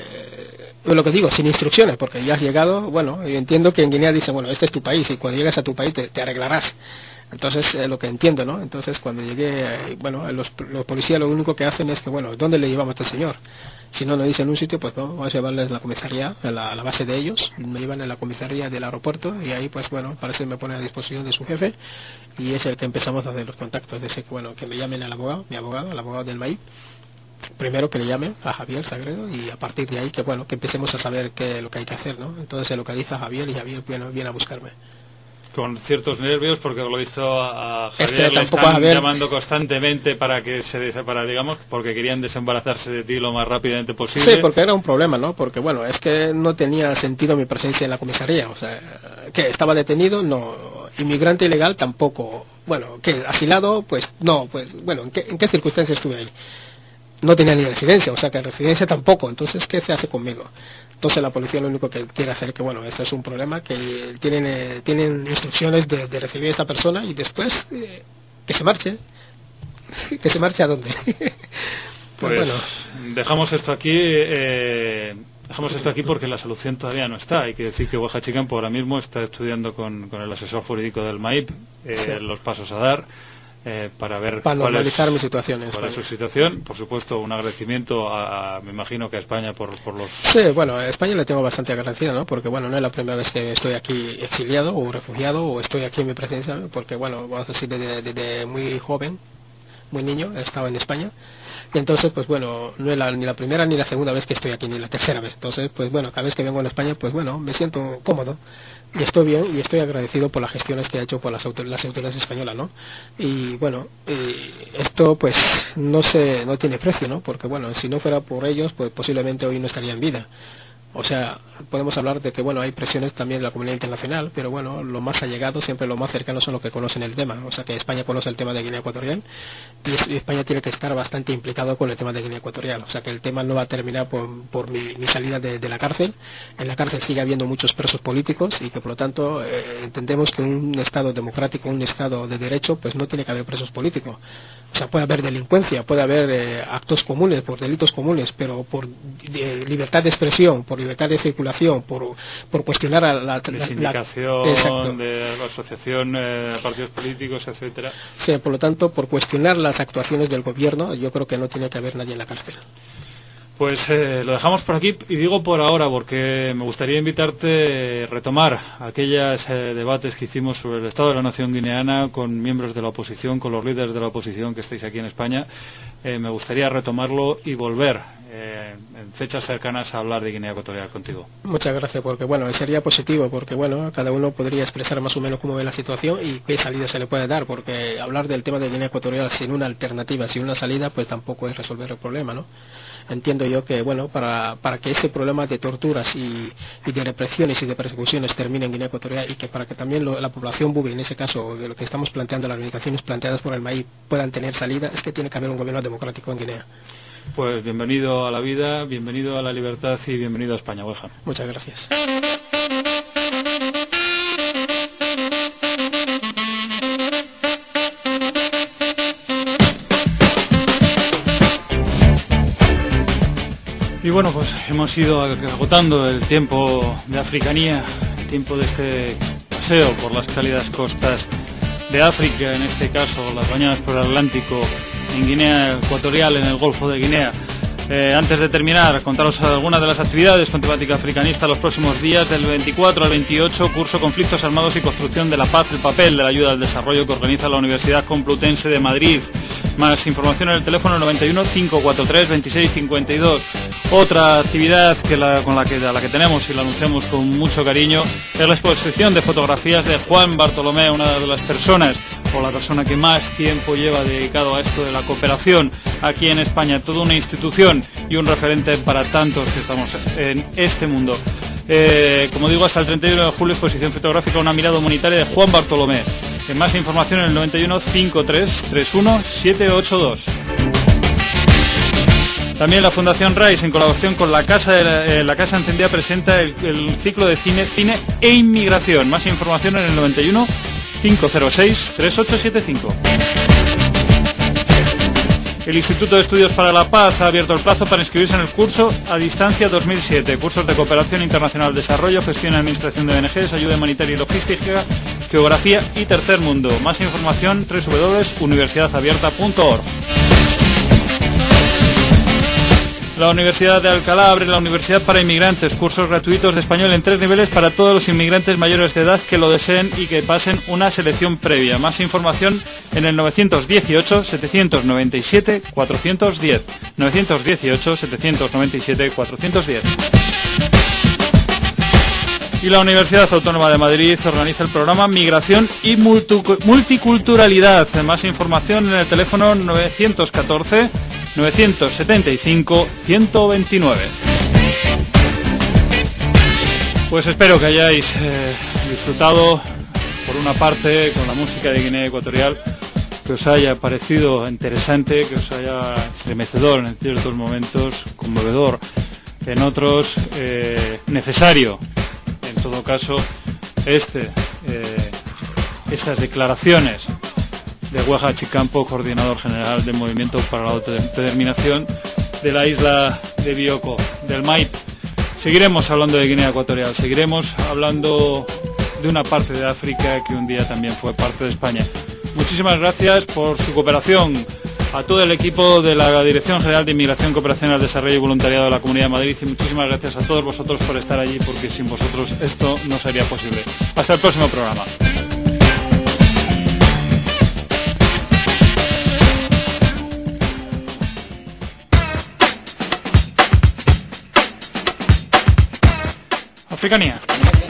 Speaker 8: lo que digo, sin instrucciones, porque ya has llegado, bueno, yo entiendo que en Guinea dice, bueno, este es tu país, y cuando llegas a tu país te, te arreglarás. Entonces, eh, lo que entiendo, ¿no? Entonces, cuando llegué, eh, bueno, los, los policías lo único que hacen es que, bueno, ¿dónde le llevamos a este señor? Si no nos dicen un sitio, pues vamos a llevarles a la comisaría, a la, a la base de ellos, me llevan a la comisaría del aeropuerto y ahí, pues bueno, parece que me pone a disposición de su jefe y es el que empezamos a hacer los contactos, de ese, bueno, que me llamen al abogado, mi abogado, al abogado del M A I, primero que le llamen a Javier Sagredo y a partir de ahí que, bueno, que empecemos a saber qué es lo que hay que hacer, ¿no? Entonces se localiza a Javier y Javier, bueno, viene a buscarme.
Speaker 1: Con ciertos nervios porque lo he visto a Javier,
Speaker 8: este,
Speaker 1: le están
Speaker 8: Javier...
Speaker 1: llamando constantemente para que se para digamos porque querían desembarazarse de ti lo más rápidamente posible.
Speaker 8: Sí, porque era un problema, ¿no? Porque bueno, es que no tenía sentido mi presencia en la comisaría, o sea, que estaba detenido, no, inmigrante ilegal tampoco, bueno, que asilado, pues no, pues bueno, ¿en qué, en qué circunstancias estuve ahí? No tenía ni residencia, o sea que residencia tampoco, entonces ¿qué se hace conmigo? Entonces la policía lo único que quiere hacer es que, bueno, este es un problema, que tienen eh, tienen instrucciones de, de recibir a esta persona y después eh, que se marche. ¿Que se marche a dónde?
Speaker 1: Pues,
Speaker 8: pues bueno.
Speaker 1: Dejamos esto aquí, eh, dejamos esto aquí porque la solución todavía no está. Hay que decir que Huacha Chicampo ahora mismo está estudiando con, con el asesor jurídico del M A I P eh, sí. los pasos a dar. Eh, para ver
Speaker 8: para normalizar
Speaker 1: cuál es,
Speaker 8: mi situación en
Speaker 1: cuál es su situación. Por supuesto, un agradecimiento a, a me imagino que a España por, por los...
Speaker 8: Sí, bueno, a España le tengo bastante agradecido, ¿no? Porque bueno, no es la primera vez que estoy aquí exiliado o refugiado o estoy aquí en mi presencia, porque bueno, vamos a decir, desde, desde muy joven, muy niño, he estado en España. Y entonces, pues bueno, no es la, ni la primera ni la segunda vez que estoy aquí, ni la tercera vez. Entonces, pues bueno, cada vez que vengo a España, pues bueno, me siento cómodo. Y estoy bien y estoy agradecido por las gestiones que ha hecho por las, autor las autoridades españolas, ¿no? Y bueno, eh, esto pues no se, no tiene precio, ¿no? Porque bueno, si no fuera por ellos, pues posiblemente hoy no estaría en vida. O sea, podemos hablar de que, bueno, hay presiones también de la comunidad internacional, pero bueno, los más allegados, siempre los más cercanos son los que conocen el tema. O sea, que España conoce el tema de Guinea Ecuatorial y España tiene que estar bastante implicado con el tema de Guinea Ecuatorial. O sea, que el tema no va a terminar por, por mi, mi salida de, de la cárcel. En la cárcel sigue habiendo muchos presos políticos y que, por lo tanto, eh, entendemos que un Estado democrático, un Estado de derecho, pues no tiene que haber presos políticos. O sea, puede haber delincuencia, puede haber eh, actos comunes, por delitos comunes, pero por eh, libertad de expresión, por libertad de circulación, por, por cuestionar a la,
Speaker 1: de
Speaker 8: la,
Speaker 1: sindicación, la, de la asociación de eh, partidos políticos, etcétera.
Speaker 8: Sí, por lo tanto, por cuestionar las actuaciones del gobierno, yo creo que no tiene que haber nadie en la cárcel.
Speaker 1: Pues eh, lo dejamos por aquí y digo por ahora porque me gustaría invitarte a retomar aquellos eh, debates que hicimos sobre el estado de la nación guineana con miembros de la oposición, con los líderes de la oposición que estáis aquí en España. Eh, me gustaría retomarlo y volver eh, en fechas cercanas a hablar de Guinea Ecuatorial contigo.
Speaker 8: Muchas gracias, porque bueno, sería positivo, porque bueno, cada uno podría expresar más o menos cómo ve la situación y qué salida se le puede dar, porque hablar del tema de Guinea Ecuatorial sin una alternativa, sin una salida, pues tampoco es resolver el problema, ¿no? Entiendo yo que, bueno, para, para que este problema de torturas y, y de represiones y de persecuciones termine en Guinea Ecuatorial y que para que también lo, la población bubi, en ese caso, de lo que estamos planteando, las organizaciones planteadas por el M A I, puedan tener salida, es que tiene que haber un gobierno democrático en Guinea.
Speaker 1: Pues bienvenido a la vida, bienvenido a la libertad y bienvenido a España, Borja.
Speaker 8: Muchas gracias.
Speaker 1: Y bueno, pues hemos ido agotando el tiempo de africanía, el tiempo de este paseo por las cálidas costas de África, en este caso las bañadas por el Atlántico, en Guinea Ecuatorial, en el Golfo de Guinea. Eh, antes de terminar, contaros algunas de las actividades con temática africanista los próximos días, del veinticuatro al veintiocho, curso Conflictos Armados y Construcción de la Paz, el papel de la ayuda al desarrollo, que organiza la Universidad Complutense de Madrid. Más información en el teléfono noventa y uno, cinco cuatro tres, veintiséis cincuenta y dos. Otra actividad que la, con la que, a la que tenemos y la anunciamos con mucho cariño es la exposición de fotografías de Juan Bartolomé, una de las personas o la persona que más tiempo lleva dedicado a esto de la cooperación aquí en España, toda una institución y un referente para tantos que estamos en este mundo. Eh, como digo, hasta el treinta y uno de julio, exposición fotográfica Una mirada humanitaria de Juan Bartolomé. En más información en el noventa y uno, cincuenta y tres, treinta y uno, setecientos ochenta y dos. También la Fundación RAIS, en colaboración con la Casa de la, eh, la Casa Encendida, presenta el, el ciclo de cine, cine e inmigración. Más información en el noventa y uno, cincuenta y seis, treinta y ocho setenta y cinco. El Instituto de Estudios para la Paz ha abierto el plazo para inscribirse en el curso a distancia dos mil siete, cursos de cooperación internacional, desarrollo, gestión y administración de O N Ges, ayuda humanitaria y logística, geografía y tercer mundo. Más información doble u doble u doble u punto universidad abierta punto org. La Universidad de Alcalá abre la Universidad para Inmigrantes, cursos gratuitos de español en tres niveles para todos los inmigrantes mayores de edad que lo deseen y que pasen una selección previa. Más información en el novecientos dieciocho, setecientos noventa y siete, cuatrocientos diez. novecientos dieciocho, setecientos noventa y siete, cuatrocientos diez. Y la Universidad Autónoma de Madrid organiza el programa Migración y Multiculturalidad. Más información en el teléfono novecientos catorce, novecientos setenta y cinco, ciento veintinueve. Pues espero que hayáis eh, disfrutado, por una parte, con la música de Guinea Ecuatorial, que os haya parecido interesante, que os haya estremecedor en ciertos momentos, conmovedor en otros, eh, necesario. En todo caso, este, eh, estas declaraciones de Huaja Chicampo, coordinador general del Movimiento para la Autodeterminación de la isla de Bioko, del M A I P. Seguiremos hablando de Guinea Ecuatorial, seguiremos hablando de una parte de África que un día también fue parte de España. Muchísimas gracias por su cooperación a todo el equipo de la Dirección General de Inmigración, Cooperación al Desarrollo y Voluntariado de la Comunidad de Madrid, y muchísimas gracias a todos vosotros por estar allí, porque sin vosotros esto no sería posible. Hasta el próximo programa. Africanía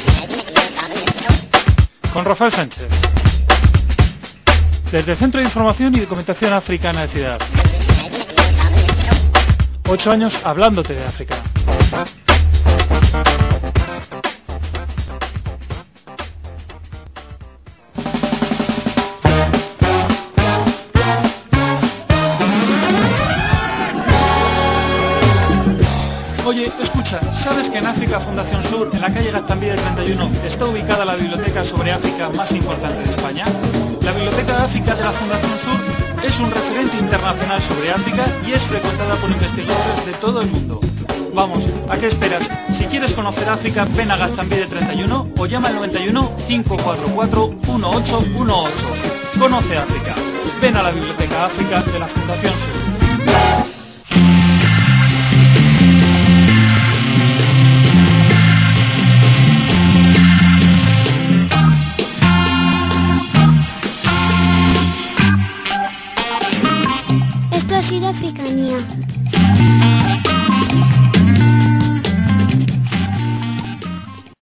Speaker 1: con Rafael Sánchez, desde el Centro de Información y Documentación Africana de Ciudad. Ocho años hablándote de África. Oye, escucha, ¿sabes que en África Fundación Sur, en la calle Gaztambide treinta y uno, está ubicada la biblioteca sobre África más importante de España? La Biblioteca de África de la Fundación Sur es un referente internacional sobre África y es frecuentada por investigadores de todo el mundo. Vamos, ¿a qué esperas? Si quieres conocer África, ven a Gaztambide treinta y uno o llama al noventa y uno, cinco cuatro cuatro, uno ocho uno ocho. Conoce África. Ven a la Biblioteca África de la Fundación Sur.
Speaker 7: Esto ha sido Africanía.